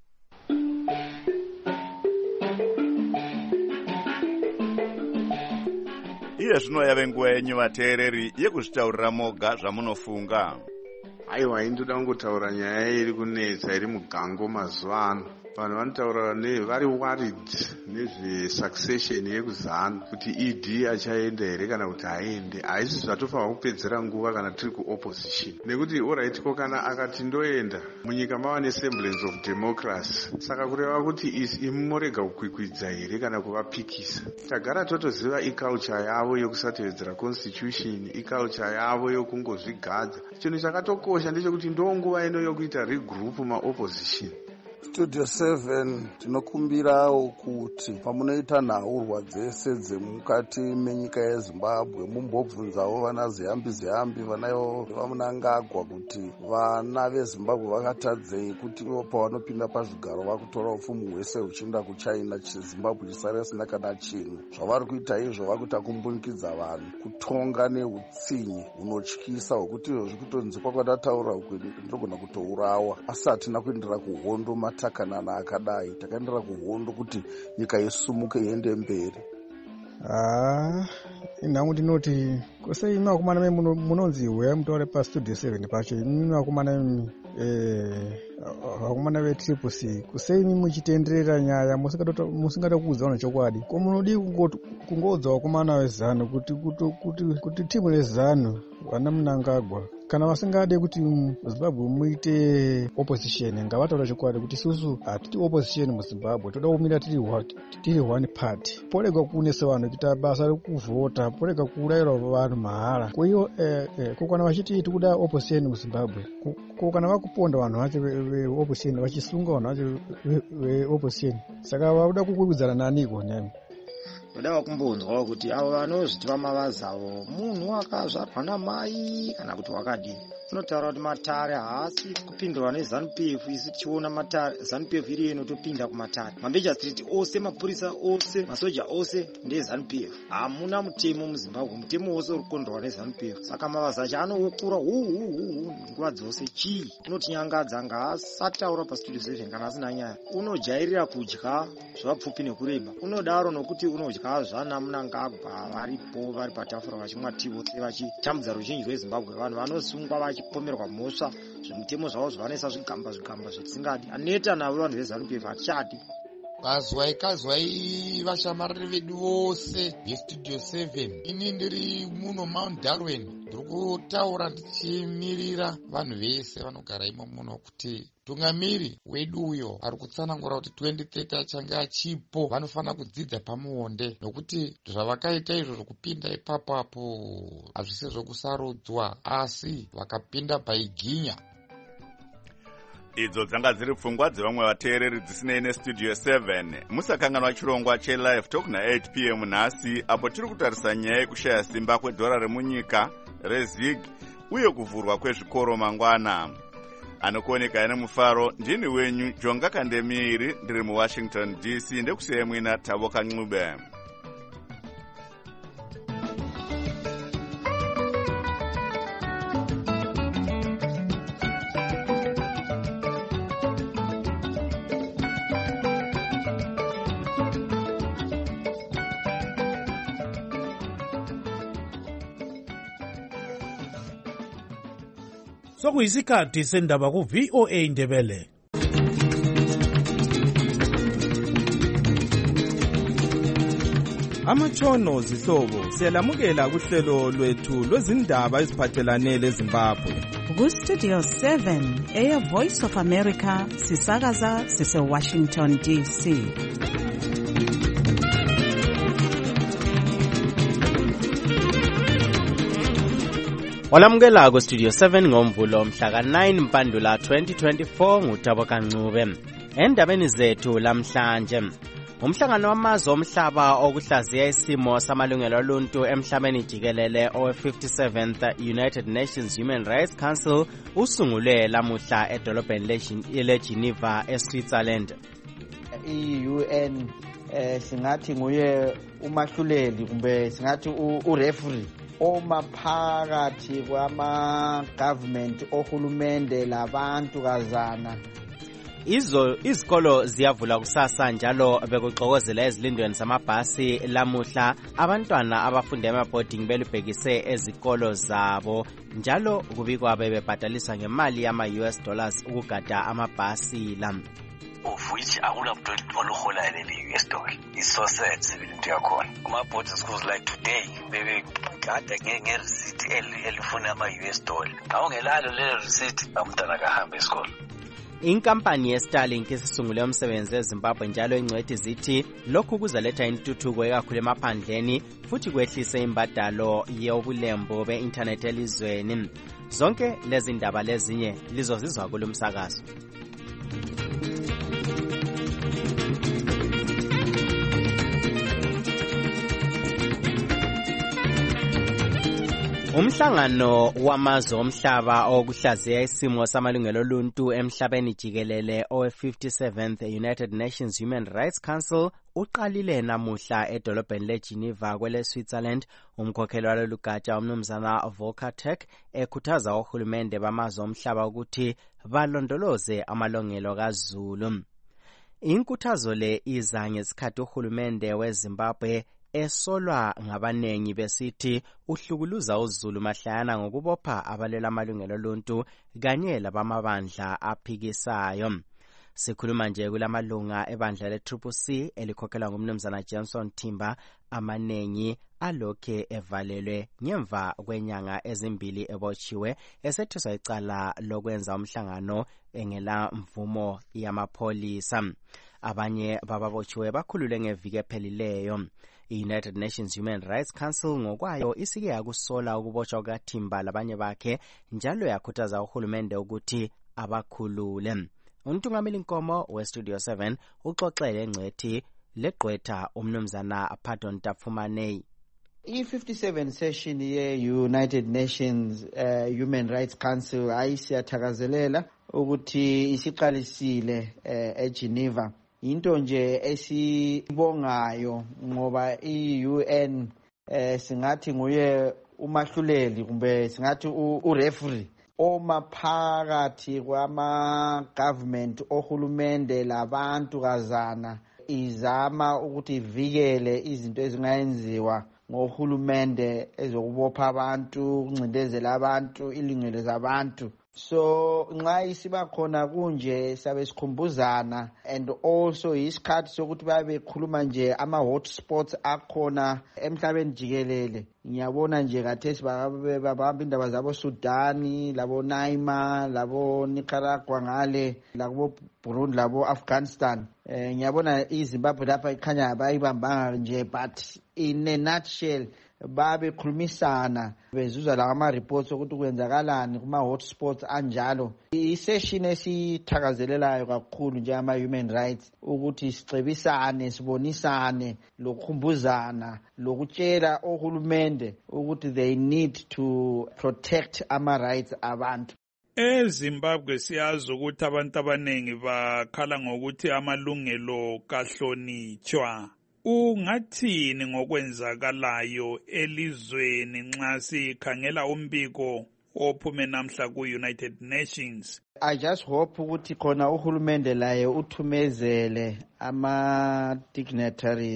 Iye zvino yave nguva yenyu vateereri yekuzvitaurira moga zvamunofunga. Aiwa, indoda kungotaura nyaya iri kunetsa iri mugango mazuva ano. Vanhu vanotaura vari worried nezvesuccession yekuzana kuti E D achaenda here kana kuti haende. Haisi zvatofanwa kupedzera nguva kana tiri kuopposition, nekuti alright ko kana akati ndoenda munyika mava nesemblance of democracy, saka kureva kuti isi imorega kukwikwidza here kana kuvapikisa. Tagara totoziva iculture yavo yokusatevedzera constitution, iculture yavo yokungozvigadza. Chinhu chakatokosha ndechekuti ndonguva ino yokuita regroup maopposition. Studio seven tinokumbirawo kuti pamunoita nhaurwa dzese dzemukati menyika yeZimbabwe mumbobvunzawo vana ziyambi ziyambi vanayo vamunangagwa kuti vana veZimbabwe vakatadzei kuti pavanopinda pazvigaro vakutora upfumi hwese huchienda kuChina, Zimbabwe chisare risina kana chinhu. Zvavari kuita izvo vakuita kumbunikidza vanhu, kutonga neutsinye hunotyisa hwokuti izvozvi kutonzikwa kwatataura ndogona kutourawa. Asi hatina kuendera kuhondo matakanana akadai, takaendera kuhondo kuti nyika isumuke iende mberi. Ah, inhangu ndinoti kusei imi vakomana vemi munonzi hweya mutaure paStudio seven pacho. Imi vakomana vemi vakomana vetriple C, kusei imi muchitenderera nyaya musingada kuudza vanhu chokwadi. Ko munodi kungoudza vakomana vezano kuti kuti timu rezano vana Mnangagwa kana vasingade kuti muZimbabwe muite opposition ngavataura chokwadi kuti isusu hatiti opposition muZimbabwe, toda kumira tiri tiri one party. Porega kunesa vanhu kuita basa rekuvhota, porega kuurayirwa vanhu mahara. Koiyo ko kana vachiti tikuda opposition muZimbabwe, ko kana vakuponda vanhu vacho veopposition vachisunga vanhu vacho veopposition, saka vakuda kukwikwidza naniko nemi. Ndoda kumbonzwawo kuti avo vanozviti vamavazavo munhu wakazvarwa namai kana kuti wakadini. Unotaura kuti matare haasi kupindurwa neZANU-P F. Isi tichiona matare ZANU-P F iri inotopinda kumatare. Mambeja Street ose, mapurisa ose, masoja ose ndeZANU-P F. Hamuna mutemo muZimbabwe, mutemo wose uri kukondorwa neZANU-P F. Saka mavazacho anoukura huhuhuhu nguva dzose. Chii unotinyangadza? Ngaasataura paStudio seven kana asina nyaya. Unojairira kudya zvapfupi nekureba. Unodaro nokuti unodya zvana Mnangagwa varipo vari patafura vachimwa tii vose vachitambudza ruzhinji rweZimbabwe. Vanhu vanosungwa vachipomerwa mhosva, zvimutemo zvavo zvavanesa zvigamba zvigamba zvetisingadi. Aneta navo vanhu veZANU-P F hatichadi. Kazwai kazwai vashamariri vedu vose veStudio seven. Ini ndiri muno Mount Darwin, ndiri kutaura ndichimirira vanhu vese vanogara imo muno kuti tungamiri wedu uyo ari kutsanangura kuti twenty thirty achange achipo, vanofanira kudzidza pamuonde, nokuti zvavakaita izvo zvokupinda ipapapo hazvisi zvokusarudzwa, asi vakapinda paiginya. Idzo dzanga dziri pfungwa dzevamwe vateereri dzisinei neStudio seven. Musakanganwa chirongwa cheLive Talk na eight p m nhasi, apo tiri kutarisa nyaya yekushaya simba kwedhora remunyika reZig uye kuvhurwa kwezvikoro mangwana. Anokuoneka ine mufaro ndini wenyu Jonga Kandemiri, ndiri muWashington D C, ndekusiye mwina Tavoka Ncube. sokuyisikhathi sendaba ku-V O A Ndebele. Amatshono zihlobo siyalamukela kuhlelo lwethu lwezindaba eziphathelane leZimbabwe. Ku-Studio seven, Air Voice of America, sisakaza sise-Washington D C. Walamukela ku-Studio seven ngomvulo mhla ka nine Mpandula twenty twenty-four nguThabo Kancube. Endabeni zethu lamhlanje, umhlangano wamazwe omhlaba okuhlaziya isimo samalungelo oluntu emhlabeni jikelele owe fifty-seventh United Nations Human Rights Council usungulwe lamuhla edolobheni leGeneva eSwitzerland. I-U N eh singathi nguye umahluleli kumbe singathi ureferee omaphakathi kwama government ohulumende labantu kazana. Izo izikolo ziyavula kusasa njalo bekuxokozela ezilindweni zamabhasi lamuhla abantwana abafunda ema-boarding belubhekise ezikolo zabo njalo kubikwa bebebhadalisa ngemali yama-U S dollars ukugada amabhasi la. Of which akunamuntu oluhola leli U S dollar. It's so sad into yakhona. Kuma-boarding schools like today bebegada nge-receipt elifuna ama-U S dollar. Awungelalo lelo receipt umntwana kahambe esikolo. Inkampani ye-Starlink isisungule umsebenzi eZimbabwe njalo ingcwethi zithi lokhu kuzaletha intuthuko ekakhulu emaphandleni futhi kwehlise imbadalo yobulembo be-internet elizweni. Zonke lezi ndaba lezinye lizozizwa kulo msakazo. Umhlangano wamazwe omhlaba okuhlaziya isimo samalungelo oluntu emhlabeni jikelele owe fifty-seventh United Nations Human Rights Council uqalile namuhla edolobheni leGeneva kwele Switzerland. Umkhokheli walolu gatsha umnumzana Volker Turk ekhuthaza ohulumende bamazwe omhlaba ukuthi balondoloze amalungelo kaZulu. Inkuthazo le iza ngesikhathi uhulumende weZimbabwe esolwa ngabanengi besithi uhlukuluza uZulu mahlayana ngokubopha abalela amalungelo oluntu kanye labamabandla aphikisayo. Sikhuluma nje kulamalunga ebandla le-Triple C elikhokhelwa ngumnumzana Johnson Timber, amanengi alokhe evalelwe ngemva kwenyanga ezimbili ebotshiwe esethuswa icala lokwenza umhlangano engela mvumo yamapholisa. Abanye bababotshiwe bakhulule ngeviki ephelileyo. I-United Nations Human Rights Council ngokwayo isike yakusola ukubotshwa kukaThimba labanye bakhe njalo yakhuthaza uhulumende ukuthi abakhulule. Untungameli Nkomo we-Studio seven uxoxele engcwethi legqwetha umnumzana Pardon Tapfumanei. I-fifty-seven session ye-United Nations uh, Human Rights Council ayisiyathakazelela ukuthi isiqalisile uh, eGeneva. Into nje esibongayo ngoba i-U N eh singathi nguye umahluleli kumbe singathi ureferee omaphakathi kwama government ohulumende labantu kazana izama ukuthi ivikele izinto ezingayenziwa ngohulumende ezokubopha abantu ukuncindezela abantu ilungelo zabantu. So nxa isiba khona kunje sabe sikhumbuzana and also isikhathi sokuthi babe khuluma nje ama hotspots akhona emhlabeni jikelele. Ngiyabona nje kathesi babamba indaba zabo Sudani, labo Naima, labo Nicaragua ngale, labo Burundi, labo Afghanistan. Eh ngiyabona iZimbabwe lapha ikhanya bayibambanga nje, but in a nutshell babe khulumisana bezuza la ama reports ukuthi kwenzakalani kuma hotspots anjalo. I-session esithakazelelayo kakhulu nje ama human rights ukuthi sicebisane, sibonisane, lokukhumbuzana, lokutshela ohulumende ukuthi they need to protect ama rights abantu. EZimbabwe siyazi ukuthi abantu abanengi bakhala ngokuthi amalungelo kahlonitshwa. Ungathini ngokwenzakalayo elizweni nxa sikhangela umbiko ophume namhla ku-United Nations? I just hope ukuthi khona uhulumende laye uthumezele ama dignitaries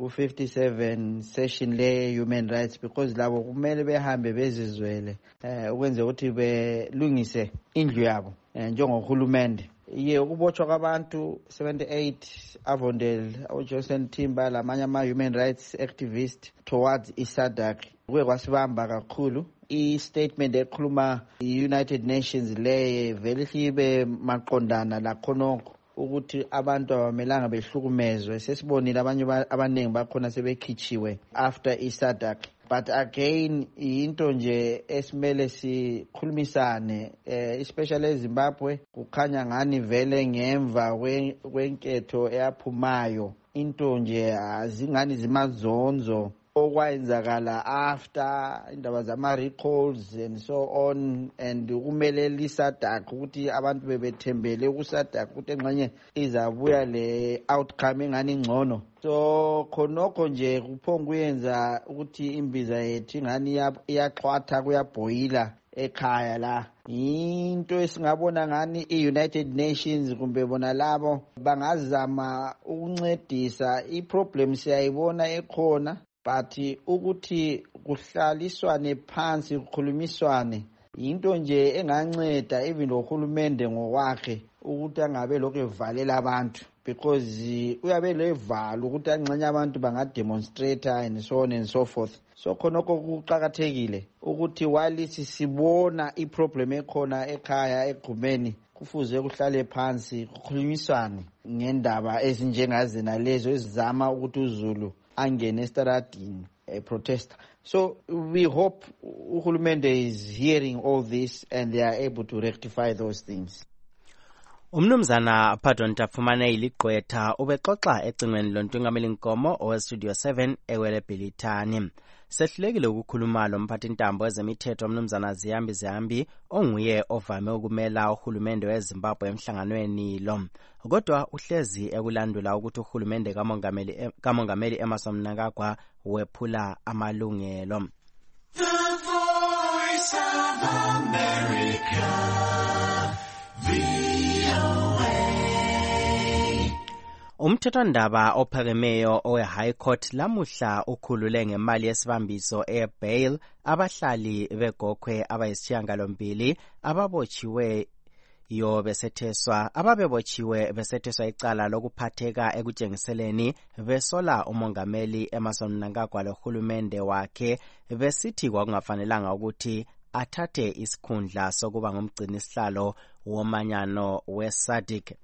ku fifty-seven session le human rights because labo kumele behambe bezizwele eh ukwenza ukuthi belungise indlu yabo njengohulumende. Ye ukubotshwa kwabantu seventy-eight Avondale, uJohnson Timber lamanye ama human rights activists towards iSADC kuye kwasibamba kakhulu. I-statement ekhuluma i-United Nations le vele ibe maqondana la khonoko ukuthi abantu abamelanga behlukumezwe. Sesibonile abanye abaningi bakhona sebekhitshiwe after iSADC. But again into nje esimele sikhulumisane eh, especially eZimbabwe kukhanya ngani vele ngemva kwenketho eyaphumayo into nje azingani zimazonzo okwenzakala after indaba zama recalls and so on, and kumele liSADC ukuthi abantu bebethembele kuSADC ukuthi engxenye izabuya le outcome engani ngcono. So khonokho nje kuphonga kuyenza ukuthi imbiza yethu ingani iyaxhwatha kuyabhoyila ekhaya la. Into esingabona ngani i-United Nations kumbe bona labo bangazama ukuncedisa i-problem siyayibona ekhona, but ukuthi kuhlaliswane phansi kukhulumiswane into nje enganceda evenlohulumende ngokwakhe ukuthi angabe lokho evalela abantu, because uyabe levalo ukuthi angxenye abantu bangademonstrate and so on and so forth. So khonokho kuqhakathekile ukuthi walisi sibona iproblem ekhona ekhaya egqumeni kufuze kuhlale phansi kukhulumiswane ngendaba ezinjengazi nalezo ezizama ukuthi uZulu angene estaradini a protester. So we hope uhulumende is hearing all this and they are able to rectify those things. Umnumzana Pardon Tafumane iliqwetha ubexoxa ecingweni loNtungameli Nkomo owestudio seven ewele Bhilithani. Sehlulekile ukukhuluma lo mphathintambo ezemithetho umnumzana Ziyambi Ziyambi onguye ovame ukumela uhulumende weZimbabwe emhlanganweni lo. Kodwa uhlezi ekulandula ukuthi uhulumende kamongameli kamongameli Emmerson Mnangagwa wephula amalungelo. The Voice of America. Umthethwandaba ophakemeyo owe High Court lamuhla ukhulule ngemali yesibambiso e-bail abahlali beGokhwe abayisishiyagalombili ababotshiwe yo besetheswa ababebotshiwe besetheswa icala lokuphatheka ekutshengiseleni besola umongameli Emmerson Mnangagwa lohulumende wakhe besithi kwakungafanelanga ukuthi athathe isikhundla sokuba ngumgcini sihlalo womanyano weSADC.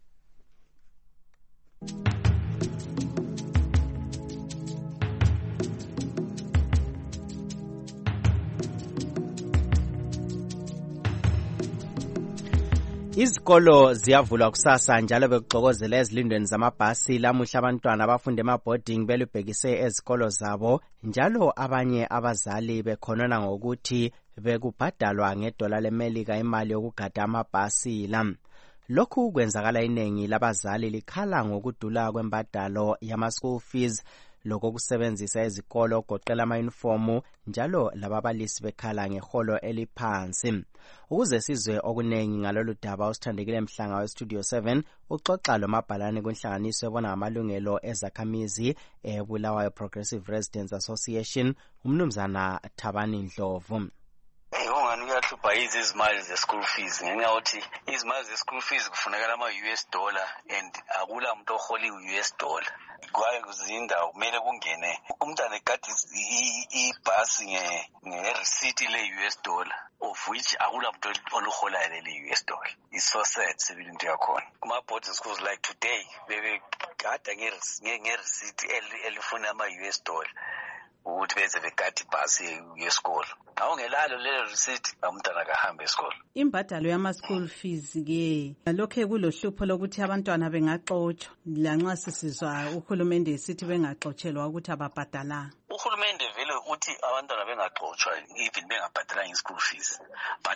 Izikolo ziyavulwa kusasa njalo bekuxokozela ezilindweni zamabhasi lamuhla abantwana abafunda ema-boarding belubhekise ezikolo zabo njalo abanye abazali bekhonona ngokuthi bekubhadalwa ngedola leMelika imali yokugada amabhasi la. Lokhu kwenzakala iningi labazali likhala ngokudula kwembadalo yama-school fees lokokusebenzisa izikolo okugoqela ama-uniformu njalo lababalisi bekhala ngeholo eliphansi. Ukuze sizwe okuningi ngalolu daba usithandekile Mhlanga westudio seven uxoxa lomabhalane kwenhlanganiso ebona ngamalungelo ezakhamizi eBulawayo Progressive Residents Association umnumzana Thabani Ndlovu. Ungani uyahlupha yizi izimali ze-school fees ngenxa yokuthi izimali ze-school fees kufunekala ama-U S dollar and akula muntu ohola i-U S dollar. Kwaye kuzindawo kumele kungene umntana egadi ibhasi nge-receipt le-U S dollar of which akula muntu oluholayo leli-U S dollar. It's so sad sibili into yakhona. Kuma-boarding schools like today bebegada nge-receipt elifuna ama-U S dollar ukuthi beze begadi ibhasi yesikolo. Awungelalo lelo receipt umntana kahambe esikolo. Imbadalo yama-school fees ke lokho kulohlupho lokuthi abantwana bengaxotsha lanxa sisizwa uhulumende esithi bengaxotshelwa ukuthi ababhadalanga. Uhulumende vele uthi abantwana bengaxotsha even bengabhadalanga i-school fees, but ama-head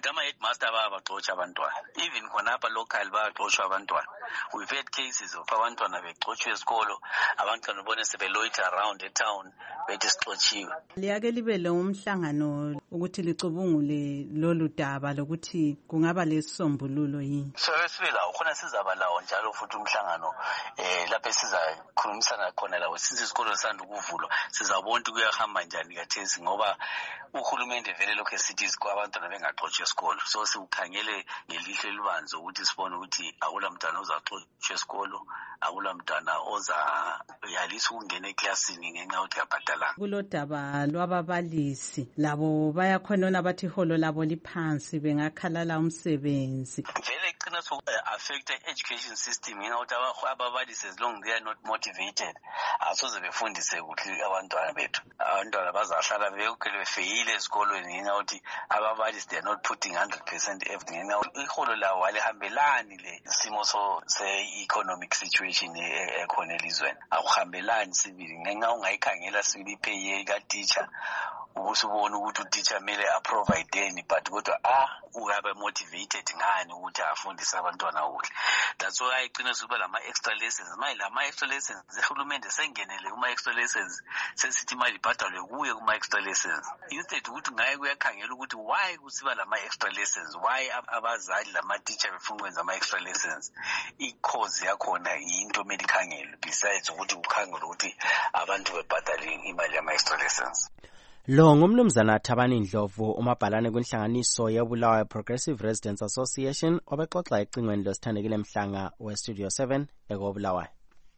master bayabaxotsha abantwana. Even khonapha local bayaxotshwa abantwana. We've had cases of abantwana begxotshwa esikolo, abantwana bone sebeloiter around the town bethi sixotshiwe. Liyake libe lo umhlangano ukuthi licubungule lolu daba lokuthi kungaba lesisombululo yini. So esibela khona sizaba lawo njalo futhi umhlangano eh lapho sizakhulumisana khona lawo since isikolo sanda ukuvulwa sizabona ukuthi kuyahamba njani kathesi ngoba uhulumende vele lokho esithi kwabantwana bengaxotshwa esikolo. So sikhangele ngelihlo elibanzi ukuthi sibone ukuthi akula mntwana ozaxotshwa esikolo, akula mntwana oza yalisa ukungena eklasini ngenxa yokuthi yabhadala. Kulo daba lwababalisi labo bayakhonona bathi iholo labo liphansi bengakhalala umsebenzi. Vele iqina so affect education system ngenxa yokuthi ababalisi as long they are not motivated asoze befundise kuhle abantwana bethu. Abantwana bazahlala beyokhele befeyile esikolweni ngenxa yokuthi ababalisi they are not putting one hundred percent effort ngenxa yokuthi iholo lawo alihambelani le simo so se-economic situation ekhona elizweni. Akuhambelani sibili ngenxa ungayikhangela sibili ipay yeka-teacher ubusubona ukuthi uteacher mele aprovide but kodwa ah uyabe motivated ngani ukuthi afundise abantwana kuhle. That's why iqina sokuba lama extra lessons manje lama extra lessons uhulumende sengenele kuma extra lessons sesithi imali ibhadalwe kuye kuma extra lessons instead ukuthi ngaye kuyakhangela ukuthi why kusiba lama extra lessons, why abazali lama teacher befuna ukwenza ama extra lessons. I-cause yakhona yinto mele ikhangele besides ukuthi ukhangele ukuthi abantu bebhadale imali yama extra lessons. Lo ngumnumzana Thabani Ndlovu umabhalane kwinhlanganiso yeBulawayo Progressive Residents Association obexoxa ecingweni losithandekile mhlanga we Studio seven ekobulawayo.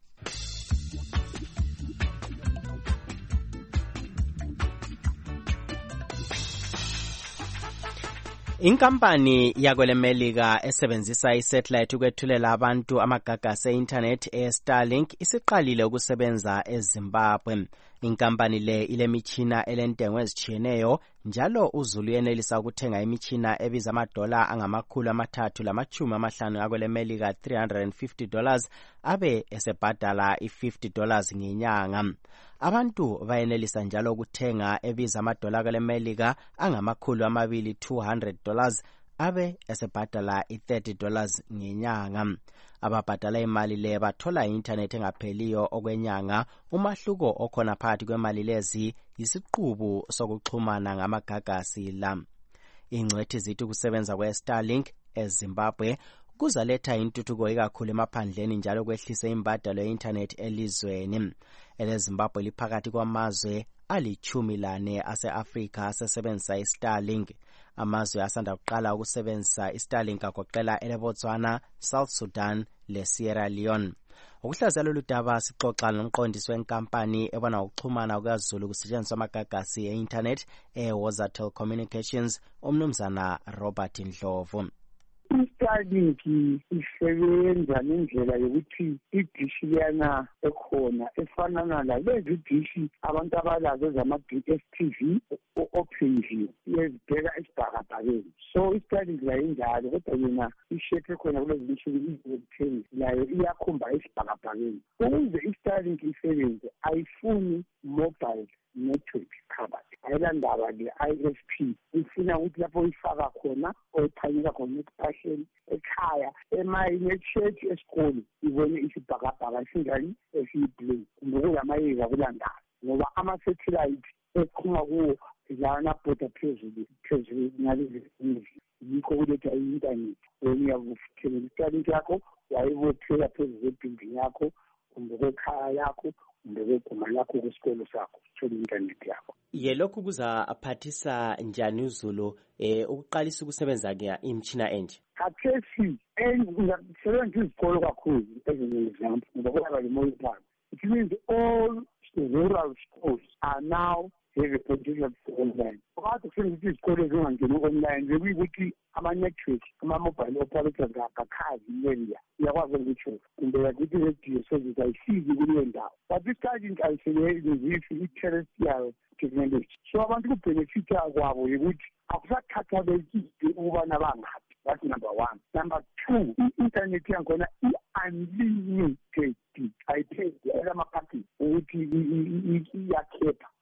Inkampani yakwele Melika esebenzisa isatellite ukwethulela abantu amagagasi e-internet e-Starlink isiqalile ukusebenza eZimbabwe. Inkampani le ilemitshina elentengo ezitshiyeneyo njalo uzulu yenelisa ukuthenga imitshina ebiza amadola angamakhulu amathathu lamachumi amahlanu akwele Melika three hundred fifty dollars abe esebhadala i-fifty dollars ngenyanga. Abantu bayenelisa njalo ukuthenga ebiza amadola akwele Melika angamakhulu amabili two hundred dollars abe esebhadala i-thirty dollars ngenyanga. Ababhadala imali le bathola i-internet engapheliyo okwenyanga. Umahluko okhona phakathi kwemali lezi yisiqubu sokuxhumana ngamagagasi la. Ingcwethi zithi ukusebenza kwe-Starlink eZimbabwe kuzaletha intuthuko ikakhulu emaphandleni njalo kwehlise imbadalo ye-internet elizweni. EleZimbabwe liphakathi kwamazwe alichumi lane ase-Afrika asesebenzisa i-Starlink. Amazwe asanda kuqala ukusebenzisa i-Starlink agoqela eleBotswana, South Sudan le-Sierra Leone. Ukuhlaziya lolu daba sixoxa nomqondisi wenkampani ebona ukuxhumana kukaZulu kusetshenziswa amagagasi e-internet eWazatel Communications umnumzana Robert Ndlovu. I-Starlink isebenza ngendlela yokuthi idishi liyana ekhona efanana lalezi dishi abantu abalazo zama-D S T V o-open view ezibheka esibhakabhakeni. So i-Starlink layo injalo kodwa yona ishepe khona kulezi mishini izokuthenga layo iyakhomba esibhakabhakeni. Ukuze i-Starlink isebenze ayifuni mobile network covered. Aylandaba le-I S P ifuna ukuthi lapho ifaka khona oyiphanyeka khona ekuphasheni ekhaya emayini echurch esikole ibone isibhakabhaka sinjani esiyiblue ngokuyamayeza kulandaba ngoba ama-satellite eqhuma kuwo lana bhoda phezulu phezulu ngalezi izwi yikho kuletha i-internet wena uyakuthengela i-Starlink yakho wayibophela phezulu kwebhilding yakho kumbe kwekhaya yakho kumbe kweguma lakho kwesikolo sakho thola i-internet yakho. Ye lokhu kuzaphathisa njani uZulu eh ukuqalisa ukusebenza ke imtshina enje? Khathesi engisebenza izikolo kakhulu ezingezampu ngoba kuba le-mobile. It means all rural schools are now have a potential for online. Kade kusebenzisa izikolo ezingangeni online bekuyikuthi ama-network ama-mobile operators akakhazi i-area iyakwazi ukuthi kumbe yakuthi radio service ayifiki kuleyo ndawo. But i-Starlink ayisebenzisi i-terrestrial technology. So abantu kubhenefitha kwabo yikuthi akusakhathalekile ukubana bangaphi. That's number one. Number two, i-internet yakhona i-unlimited. Ayipheleli elamaphakhi ukuthi iyakhepha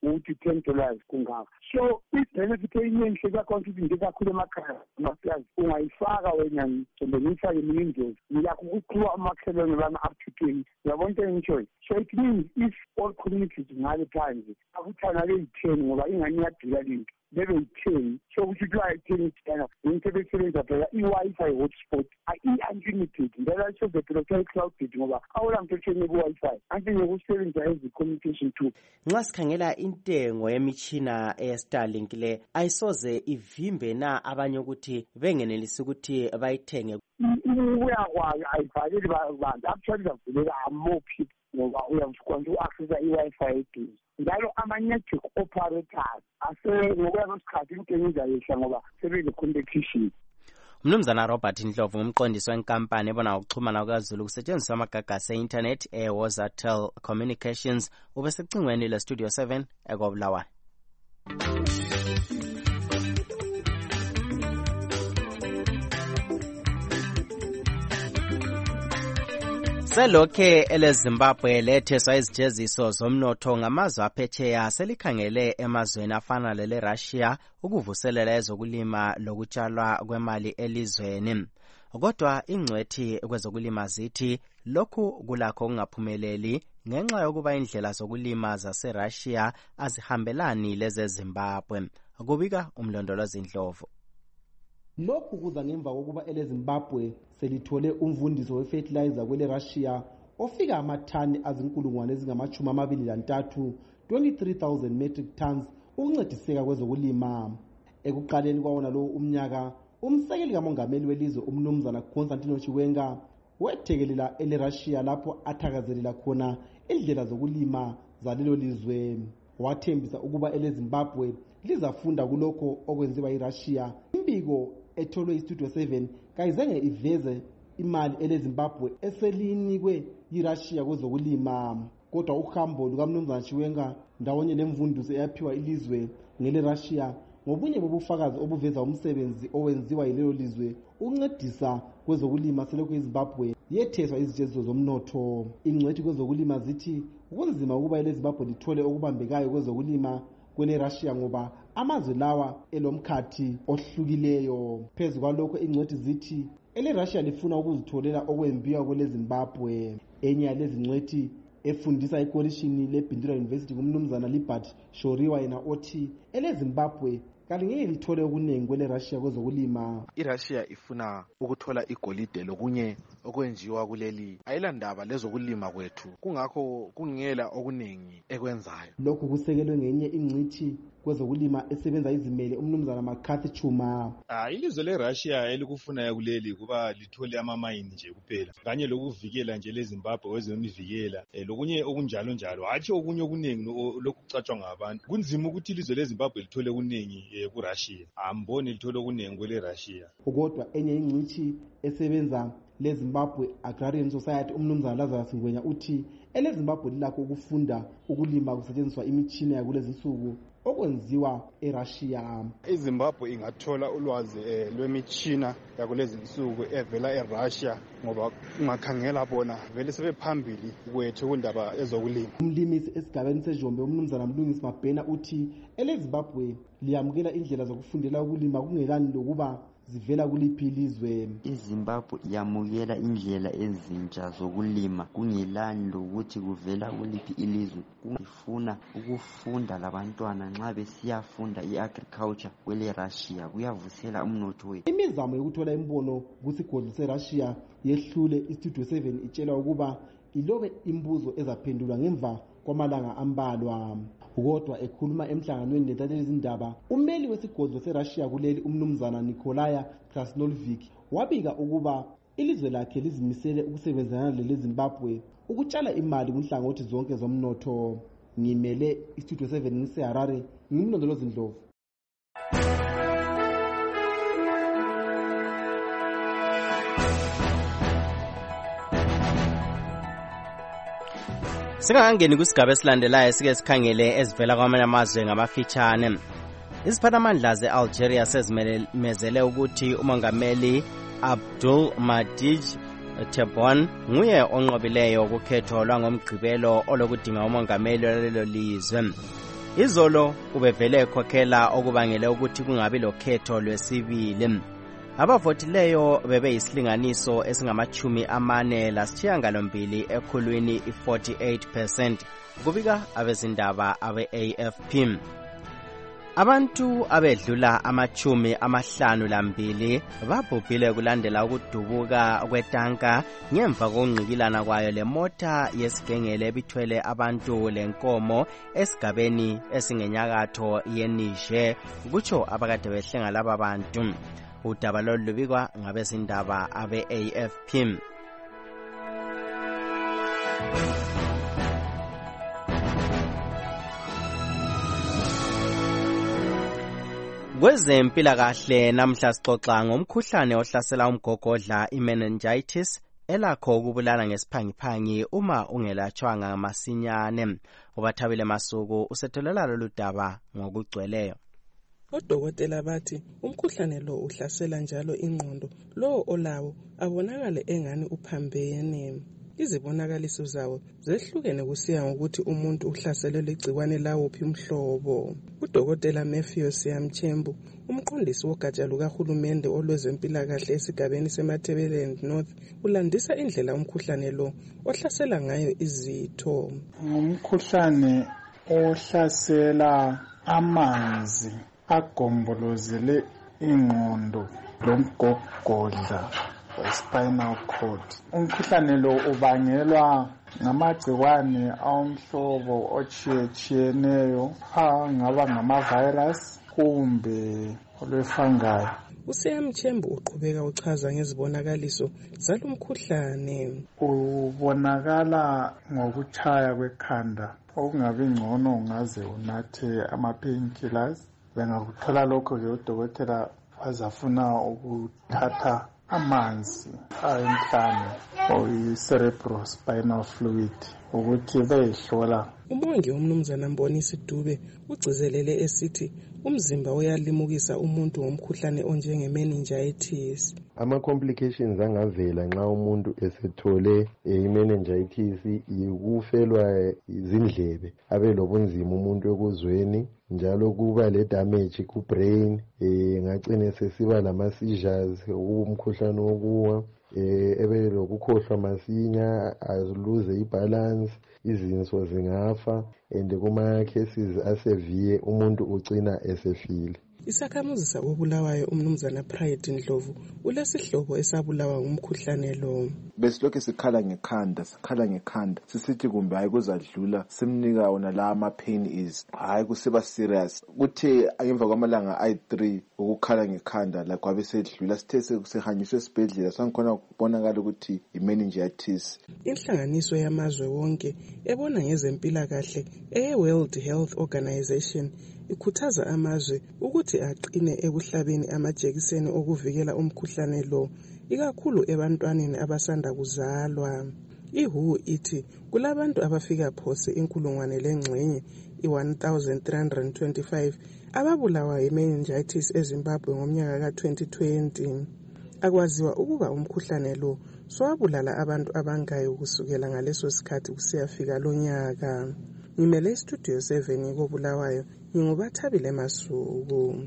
ukuthi ten dollars kungaka. So i-benefit eyinenhle kakhulu ukuthi nje kakhulu emakhaya amaplazi ungayifaka wena kumbe ngifake imindlozi ngilakho ukuqhuba amakhelwane bami up to twenty. Uyabona into engitshoyo? So it means if all communities ngale phandle akuthana leyi-ten ngoba ingane iyadula linto bebe yi-ten so ukuthi kuya yi-ten sitana into ebesebenza phela i-Wi-Fi hotspot i-unlimited ngela so bephela i-clouded ngoba awula mntu etheni ku-Wi-Fi anti ngokusebenza ezi-communication tool. Nxa sikhangela intengo yemitshina ye-Starlink le ayisoze ivimbe na abanye ukuthi bengenelisi ukuthi bayithenge? Ukuya kwayo ayibhaleli bantu actually zavuleka more people ngoba uyakwazi uku-accessa i-Wi-Fi eduze njalo ama-network operators ase ngokuya kwesikhathi intengo izayehla ngoba sebele-competition. Mnumzana Robert Ndlovu ngumqondisi wenkampani ebona ukuxhumana kukaZulu kusetshenziswa amagagasi e-internet e-Wozatel Communications ubesecingweni le-Studio seven ekobulawayo. Selokhe eleZimbabwe letheswa izijeziso zomnotho ngamazwe aphetsheya selikhangele emazweni afana lele-Russia ukuvuselela ezokulima lokutshalwa kwemali elizweni. Kodwa ingcwethi kwezokulima zithi lokhu kulakho kungaphumeleli ngenxa yokuba indlela zokulima zase-Russia azihambelani lezeZimbabwe. Kubika umlondolozi Ndlovu. Lokhu kuza ngemva kokuba eleZimbabwe selithole umvundiso we-fertilizer kwele Russia ofika amathani azinkulungwane ezingamachumi amabili lantathu twenty-three thousand metric tons ukuncediseka kwezokulima. Ekuqaleni kwawona lo umnyaka umsekeli kamongameli welizwe umnumzana Constantino Chiwenga wethekelela ele Russia lapho athakazelela khona indlela zokulima zalelo lizwe. Wathembisa ukuba eleZimbabwe lizafunda kulokho okwenziwa iRussia. Imbiko etholwe iStudio seven kayizange iveze imali eleZimbabwe eselinikwe iRussia kwezokulima, kodwa uhambo lukamnumzana Chiwenga ndawonye nemvunduso eyaphiwa ilizwe ngele Russia ngobunye bobufakazi obuveza umsebenzi owenziwa yilelo lizwe uncedisa kwezokulima selokhu iZimbabwe yetheswa izijeziso zomnotho. Ingcwethi kwezokulima zithi kunzima ukuba eleZimbabwe lithole okubambekayo kwezokulima kwele Russia ngoba amazwe lawa elomkhathi ohlukileyo. Phezu kwalokho ingcwethi zithi ele Russia lifuna ukuzitholela okwembiwa kwele Zimbabwe. Enye yalezi ngcwethi efundisa ekolishini leBindura University kumnumzana Libert Shoriwa yena othi ele Zimbabwe kalingeke lithole okuningi kwele Russia kwezokulima. iRussia ifuna ukuthola igolide lokunye okwenziwa kuleli ayilandaba lezokulima kwethu kungakho kungela okuningi ekwenzayo. Lokhu kusekelwe ngenye ingcithi kwezokulima esebenza izimele umnumzana McCarthy Chuma. Ah ilizwe leRussia elikufunayo kuleli kuba lithole amamayini nje kuphela kanye lokuvikela nje leZimbabwe kwezemivikela eh, lokunye okunjalo njalo hathi okunye okuningi lokucatshwa ngabantu. Kunzima ukuthi ilizwe leZimbabwe lithole okuningi eh, kuRussia. Ambone lithole okuningi kwele Russia. Kodwa enye ingcithi esebenza leZimbabwe Agrarian Society umnumzana Lazarus Ngwenya uthi eleZimbabwe lilakho ukufunda ukulima kusetshenziswa imitshina yakulezi nsuku okwenziwa eRussia. iZimbabwe ingathola ulwazi eh, lwemitshina yakulezi nsuku evela eRussia ngoba ungakhangela bona vele sebephambili kwethu kundaba ezokulima. Umlimisi esigabeni seJombe umnumzana Mlungisi Mabhena uthi eleZimbabwe liyamukela indlela zokufundela ukulima kungelani lokuba zivela kuliphi ilizwe. iZimbabwe yamukela indlela ezintsha zokulima kungelani lokuthi kuvela kuliphi ilizwe. Kungifuna ukufunda labantwana nxa besiyafunda iagriculture kwele Russia kuyavusela umnotho wethu. Imizamo yokuthola imbono kusigodlo seRussia yehlule iStudio seven itshela ukuba ilobe imbuzo ezaphendulwa ngemva kwamalanga ambalwa. Kodwa ekhuluma emhlanganweni netateli izindaba umeli wesigodlo seRussia kuleli umnumzana Nikolaya Krasnolvik wabika ukuba ilizwe lakhe lizimisele ukusebenzana leleZimbabwe ukutshala imali kunhlangothi zonke zomnotho. Ngimele iStudio seven ngiseHarare ngimlondolozi Ndlovu. Singakangeni kusigaba esilandelayo sike sikhangele ezivela kwamanye amazwe ngamafitshane. Iziphathamandla ze-Algeria sezimemezele ukuthi umongameli Abdul Majid Tebboune nguye onqobileyo ukukhetho lwangomgqibelo olokudinga umongameli walelo lizwe. izolo ubevele ekhokhela okubangele ukuthi kungabi lokhetho lwesibili. Abavotileyo bebe yisilinganiso esingamachumi amane lasishiyagalombili ekhulwini i-forty-eight percent kubika abezindaba abe-A F P. Abantu abedlula amachumi amahlanu lambili babhubhile kulandela ukudubuka kwetanka ngemva kokungqikilana kwayo lemota yesigengele ebithwele abantu lenkomo esigabeni esingenyakatho yeNiger, kutsho abakade behlenga laba bantu. Udaba lolu lubikwa ngabezindaba abe-A F P. Kwezempilakahle namhla sixoxa ngomkhuhlane ohlasela umgogodla i-meningitis elakho ukubulala ngesiphangiphangi uma ungelatshwanga ngamasinyane. Ubathabile Masuku usetholela lolu daba ngokugcweleyo. Odokotela bathi umkhuhlane lo uhlasela njalo ingqondo, lo olawo abonakale engani uphambene. Izibonakaliso zawo zehlukene kusiya ngokuthi umuntu uhlaselwe igciwane lawuphi umhlobo. Udokotela Matthew Siamchembu, umqondisi wogatsha lukahulumende olwezempilakahle esigabeni seMatabeleland North, ulandisa indlela umkhuhlane lo ohlasela ngayo izitho. Umkhuhlane ohlasela amanzi agombolozele ingqondo lomgogodla spinal cord. Umkhuhlane lo ubangelwa ngamagciwane awumhlobo otshiyetshiyeneyo angaba ngama-virus kumbe olwefungi. uSiyamchembu uqhubeka uchaza ngezibonakaliso zalo mkhuhlane. Ubonakala ngokuchaya kwekhanda okungabi ngcono ungaze unathe ama-painkillers. Bengakuthola lokho ke udokotela bazafuna ukuthatha amanzi ayinhlanu oyi-cerebral spinal fluid ukuthi beyihlola. Umongi umnumzana Mbonisi Dube ugcizelele esithi umzimba uyalimukisa umuntu ngomkhuhlane onjenge-meningitis. Ama-complications angavela nxa umuntu esethole i-meningitis yikufelwa izindlebe, abe lobunzima umuntu ekuzweni, njalo kuba le-damage ku-brain, ngagcine sesiba lama-seizures, umkhuhlane wokuwa, ebe lokukhohlwa masinya, aluze ibalance, izinso zingafa, and kuma-cases aseviye umuntu ugcina esefile. Isakhamuzi sakobulawayo umnumzana Pride Ndlovu ulesihlobo esabulawa ngumkhuhlane lo. Besilokhu sikhala ngekhanda, sikhala ngekhanda, sisithi kumbe hayi kuzadlula, simnika wona la ama-pain is hayi kusiba serious. Kuthe ngemva kwamalanga ayi three ukukhala ngekhanda la kwabe sedlula, sithe sehanyiswe esibhedlela sangikhona kubonakala ukuthi i-meningitis. Inhlanganiso yamazwe wonke ebona ngezempilakahle e-World Health Organization ikhuthaza amazwe ukuthi aqine ekuhlabeni amajekiseni okuvikela umkhuhlane lo, ikakhulu ebantwaneni abasanda kuzalwa. I-W H O ithi kulabantu abafika phose inkulungwane lengxenye i-one thousand three hundred twenty-five ababulawa yi-meningitis eZimbabwe ngomnyaka ka-twenty twenty. Akwaziwa ukuba umkhuhlane lo swabulala abantu abangayo kusukela ngaleso sikhathi kusiyafika lo nyaka. Ngimele Studio seven kobulawayo, ngingubathabile Masuku.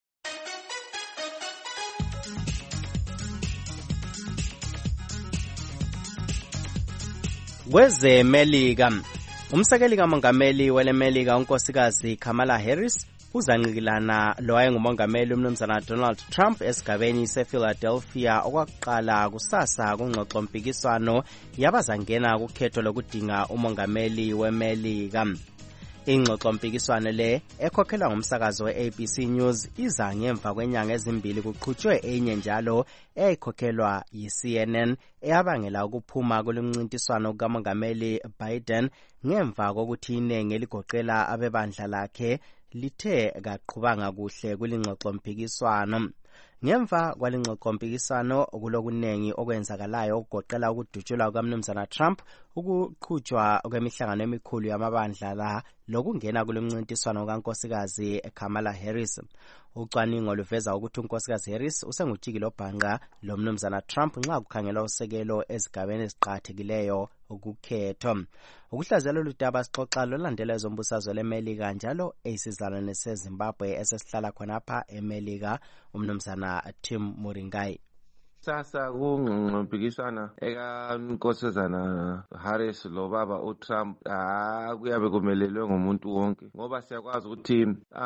Kwezemelika, umsekeli kamongameli welemelika unkosikazi Kamala Harris uzanqikilana lowayengumongameli umnumzana Donald Trump esigabeni sePhiladelphia okwakuqala kusasa kungxoxompikiswano yabazangena kukhetho lokudinga umongameli wemelika. Ingxoxompikiswano le ekhokhelwa ngumsakazo we-A B C News iza ngemva kwenyanga ezimbili kuqhutshwe enye njalo eyayikhokhelwa yi-C N N eyabangela ukuphuma kulomncintiswano kamongameli Biden ngemva kokuthi inengi eligoqela abebandla lakhe lithe kaqhubanga kuhle kulingxoxompikiswano. Ngemva kwalingxoxompikiswano okulokunengi okwenzakalayo okugoqela ukudutshulwa kukamnumzana Trump, ukuqhutshwa kwemihlangano emikhulu yamabandla la lokungena kulomncintiswano kankosikazi Kamala Harris. Ucwaningo luveza ukuthi unkosikazi Harris usengujikile obhanqa lo mnumzana Trump nxa kukhangela usekelo ezigabeni eziqathekileyo ukukhetho. Ukuhlazela ludaba sixoxa lolandela ezombusazwe leMelika njalo eyisizalwane seZimbabwe esesihlala khonapha eMelika umnumzana Tim Muringai. Sasa kungqompikisana eka nkosazana Harris lo baba uTrump ah kuyabe kumelelwe ngumuntu wonke ngoba siyakwazi ukuthi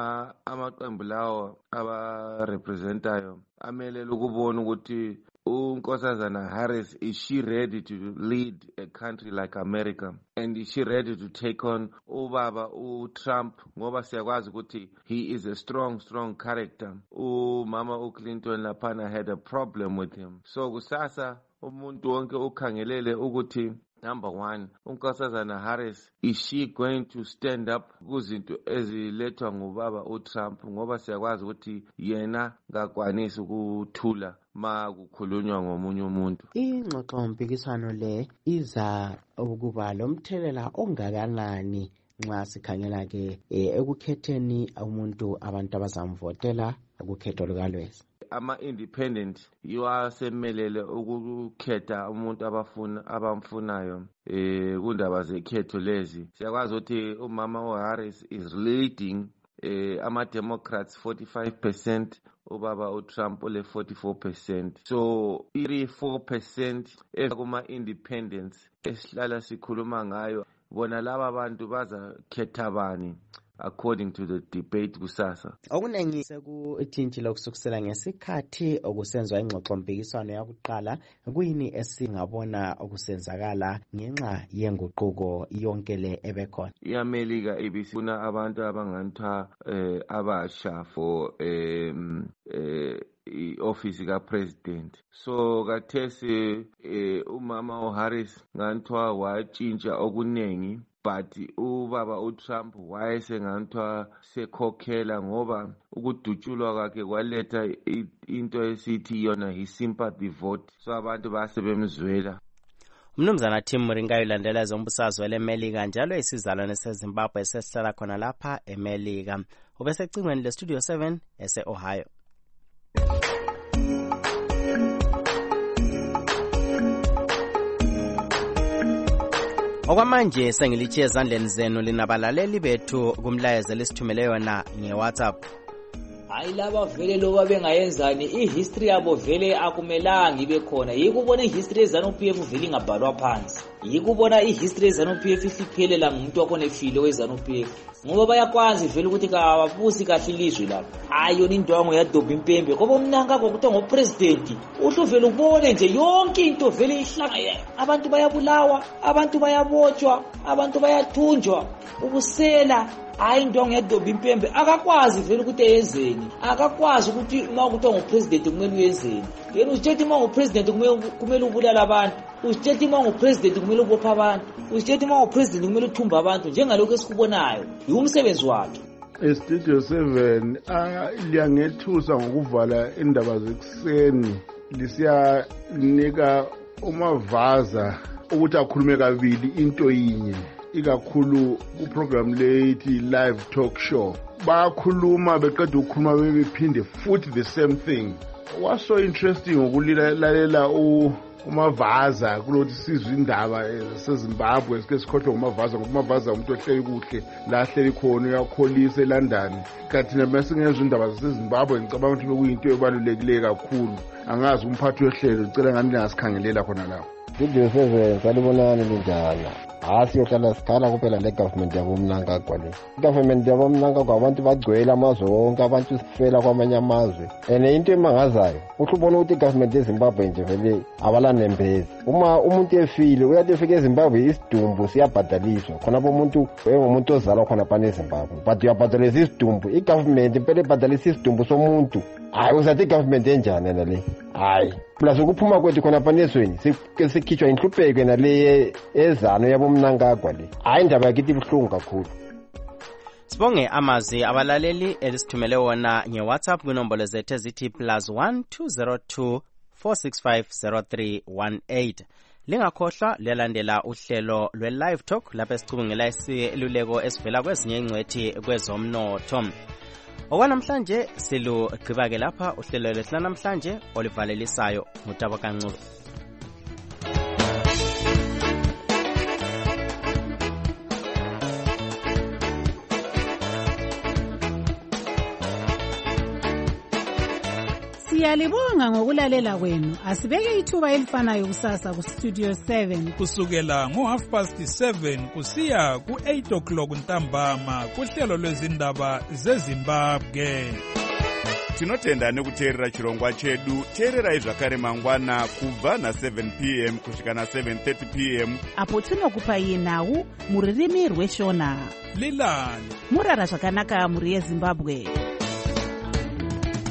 amaqembu lawo aba representayo amelele ukubona ukuthi unkosazana Harris, is she ready to lead a country like America, and is she ready to take on ubaba uTrump ngoba siyakwazi ukuthi he is a strong strong character. Umama uClinton laphana had a problem with him, so kusasa umuntu wonke ukhangelele ukuthi number one, unkosazana Harris, is she going to stand up kuzinto ezilethwa ngubaba uTrump ngoba siyakwazi ukuthi yena ngakwanisi ukuthula ma kukhulunywa ngomunye umuntu. Ingxoxo mpikiswano le iza ukuba lomthelela ongakanani nxa sikhangela ke ekukhetheni umuntu abantu abazamvotela ukukhetho lukalwezi. Ama-independent yiwasemelele ukukhetha umuntu abafuna abamfunayo eh kundaba zekhetho lezi. Siyakwazi ukuthi umama uHarris is leading eh ama-Democrats forty-five percent, ubaba uTrump ule forty-four percent. So iri four percent ekuma-independents esihlala sikhuluma ngayo, bona laba bantu bazakhetha bani according to the debate kusasa. Okunengi sekutshintshile ukusukusela ngesikhathi okusenzwa ingxoxo mpikiswano yakuqala, kuyini esingabona okusenzakala ngenxa yenguquko yonke le ebekhona. IAmelika ibisifuna abantu abanganthwa eh, abasha for eh, eh, i-office ka-president. So kathesi eh, umama uHarris nganthwa watshintsha okunengi, but ubaba uTrump wayesenganthwa sekhokhela ngoba ukudutshulwa kwakhe kwaletha into esithi yona hi-sympathy vote, so abantu basebemzwela. Umnumzana Tim Muringai ulandela ezombusazwe leMelika njalo isizalwane seZimbabwe esesihlala khona lapha eMelika. Ubesecingweni leStudio seven ese-Ohio. Okwamanje sengilichiye ezandleni zenu linabalaleli bethu kumlayezo lesithumele yona nge-WhatsApp. Hayi laba vele loba bengayenzani ihistory yabo vele akumelanga ibe khona. Yikubona ihistory yeZANU-P F vele ingabhalwa phansi. Yikubona ihistory yeZANU-P F isiphelela ngumuntu wakhona efile weZANU-P F. Ngoba bayakwazi vele ukuthi kababusi kahle ilizwe lapha. Hayi yona indwango yadobha impembe ngoba umnanga ukuthi ngopresident uhlu vele ubone nje yonke into vele ihlanga. Abantu bayabulawa, abantu bayabotshwa, abantu bayathunjwa, ubusela. Hayi indwango yadobha impembe akakwazi vele ukuthi eyenzeni, akakwazi ukuthi uma ukuthi ngopresident kumele uyenzeni. Yena usithi uma ngopresident kumele kumele ubulala abantu, usithi uma ngopresident kumele ubopha abantu, usithi uma ngopresident kumele uthumba abantu njengalokho esikubonayo umsebenzi wakhe. eStudio seven liyangethusa ngokuvala indaba zekuseni lisiyanika umavaza ukuthi akhulume kabili into yinye, ikakhulu kuprogram leyithi live talk show. Bayakhuluma beqeda ukukhuluma bephinde futhi the same thing. What's so interesting ukulalela umavaza kulothi sizwe indaba seZimbabwe sike sikhohlwe ngumavaza ngoba umavaza umuntu ohleli kuhle la hleli khona uyakholisa eLondon. Kanti namasingezwe indaba zaseZimbabwe ngicabanga ukuthi bekuyinto ebalulekile kakhulu. Angazi umphathi wehlelo ngicela ngani ngasikhangelela khona lapho. Studio seven salibonani linjani? Hasi yohlala sikhala kuphela le government yabomnankagwa le. Government yabomnankagwa abantu bagcwele amazwe wonke, abantu sifela kwamanye amazwe. Ene into emangazayo uhlubona ukuthi government yeZimbabwe nje vele abalanembezi. Uma umuntu efile uyathi efike eZimbabwe isidumbu siyabhadaliswa. Khona umuntu umuntu ozalwa khona phana eZimbabwe. But uyabhadalisa isidumbu. I-government impela ibhadalisa isidumbu somuntu. Hayi uzathi government enjani nale? Hayi plus ukuphuma kwethu khona panesweni sikhitshwa inhlupheko nale ezano yabomnankagwa le. Hayi indaba yakithi ibuhlungu kakhulu. Sibonge amazi abalaleli elisithumele wona nge-WhatsApp kwinombolo zethu ezithi plus one two zero two four six five zero three one eight. Lingakhohlwa lelandela uhlelo lwe-live talk lapho esicubungela isiluleko esivela kwezinye ingcwethi kwezomnotho. okwanamhlanje silugqiba-ke lapha uhlelo lwethu lanamhlanje olivalelisayo ngutabo kancube. Siyalibonga ngokulalela kwenu. Asibeke ithuba elifanayo kusasa ku Studio seven kusukela ngo half past seven kusiya ku eight o'clock ntambama kuhlelo lwezindaba zeZimbabwe. Tinotenda nekuteerera chirongwa chedu. Teererai zvakare mangwana kubva na seven p m kusvika na seven thirty p m apo tinokupai nhau muririmi rweshona. Lilani murara zvakanaka muri yeZimbabwe.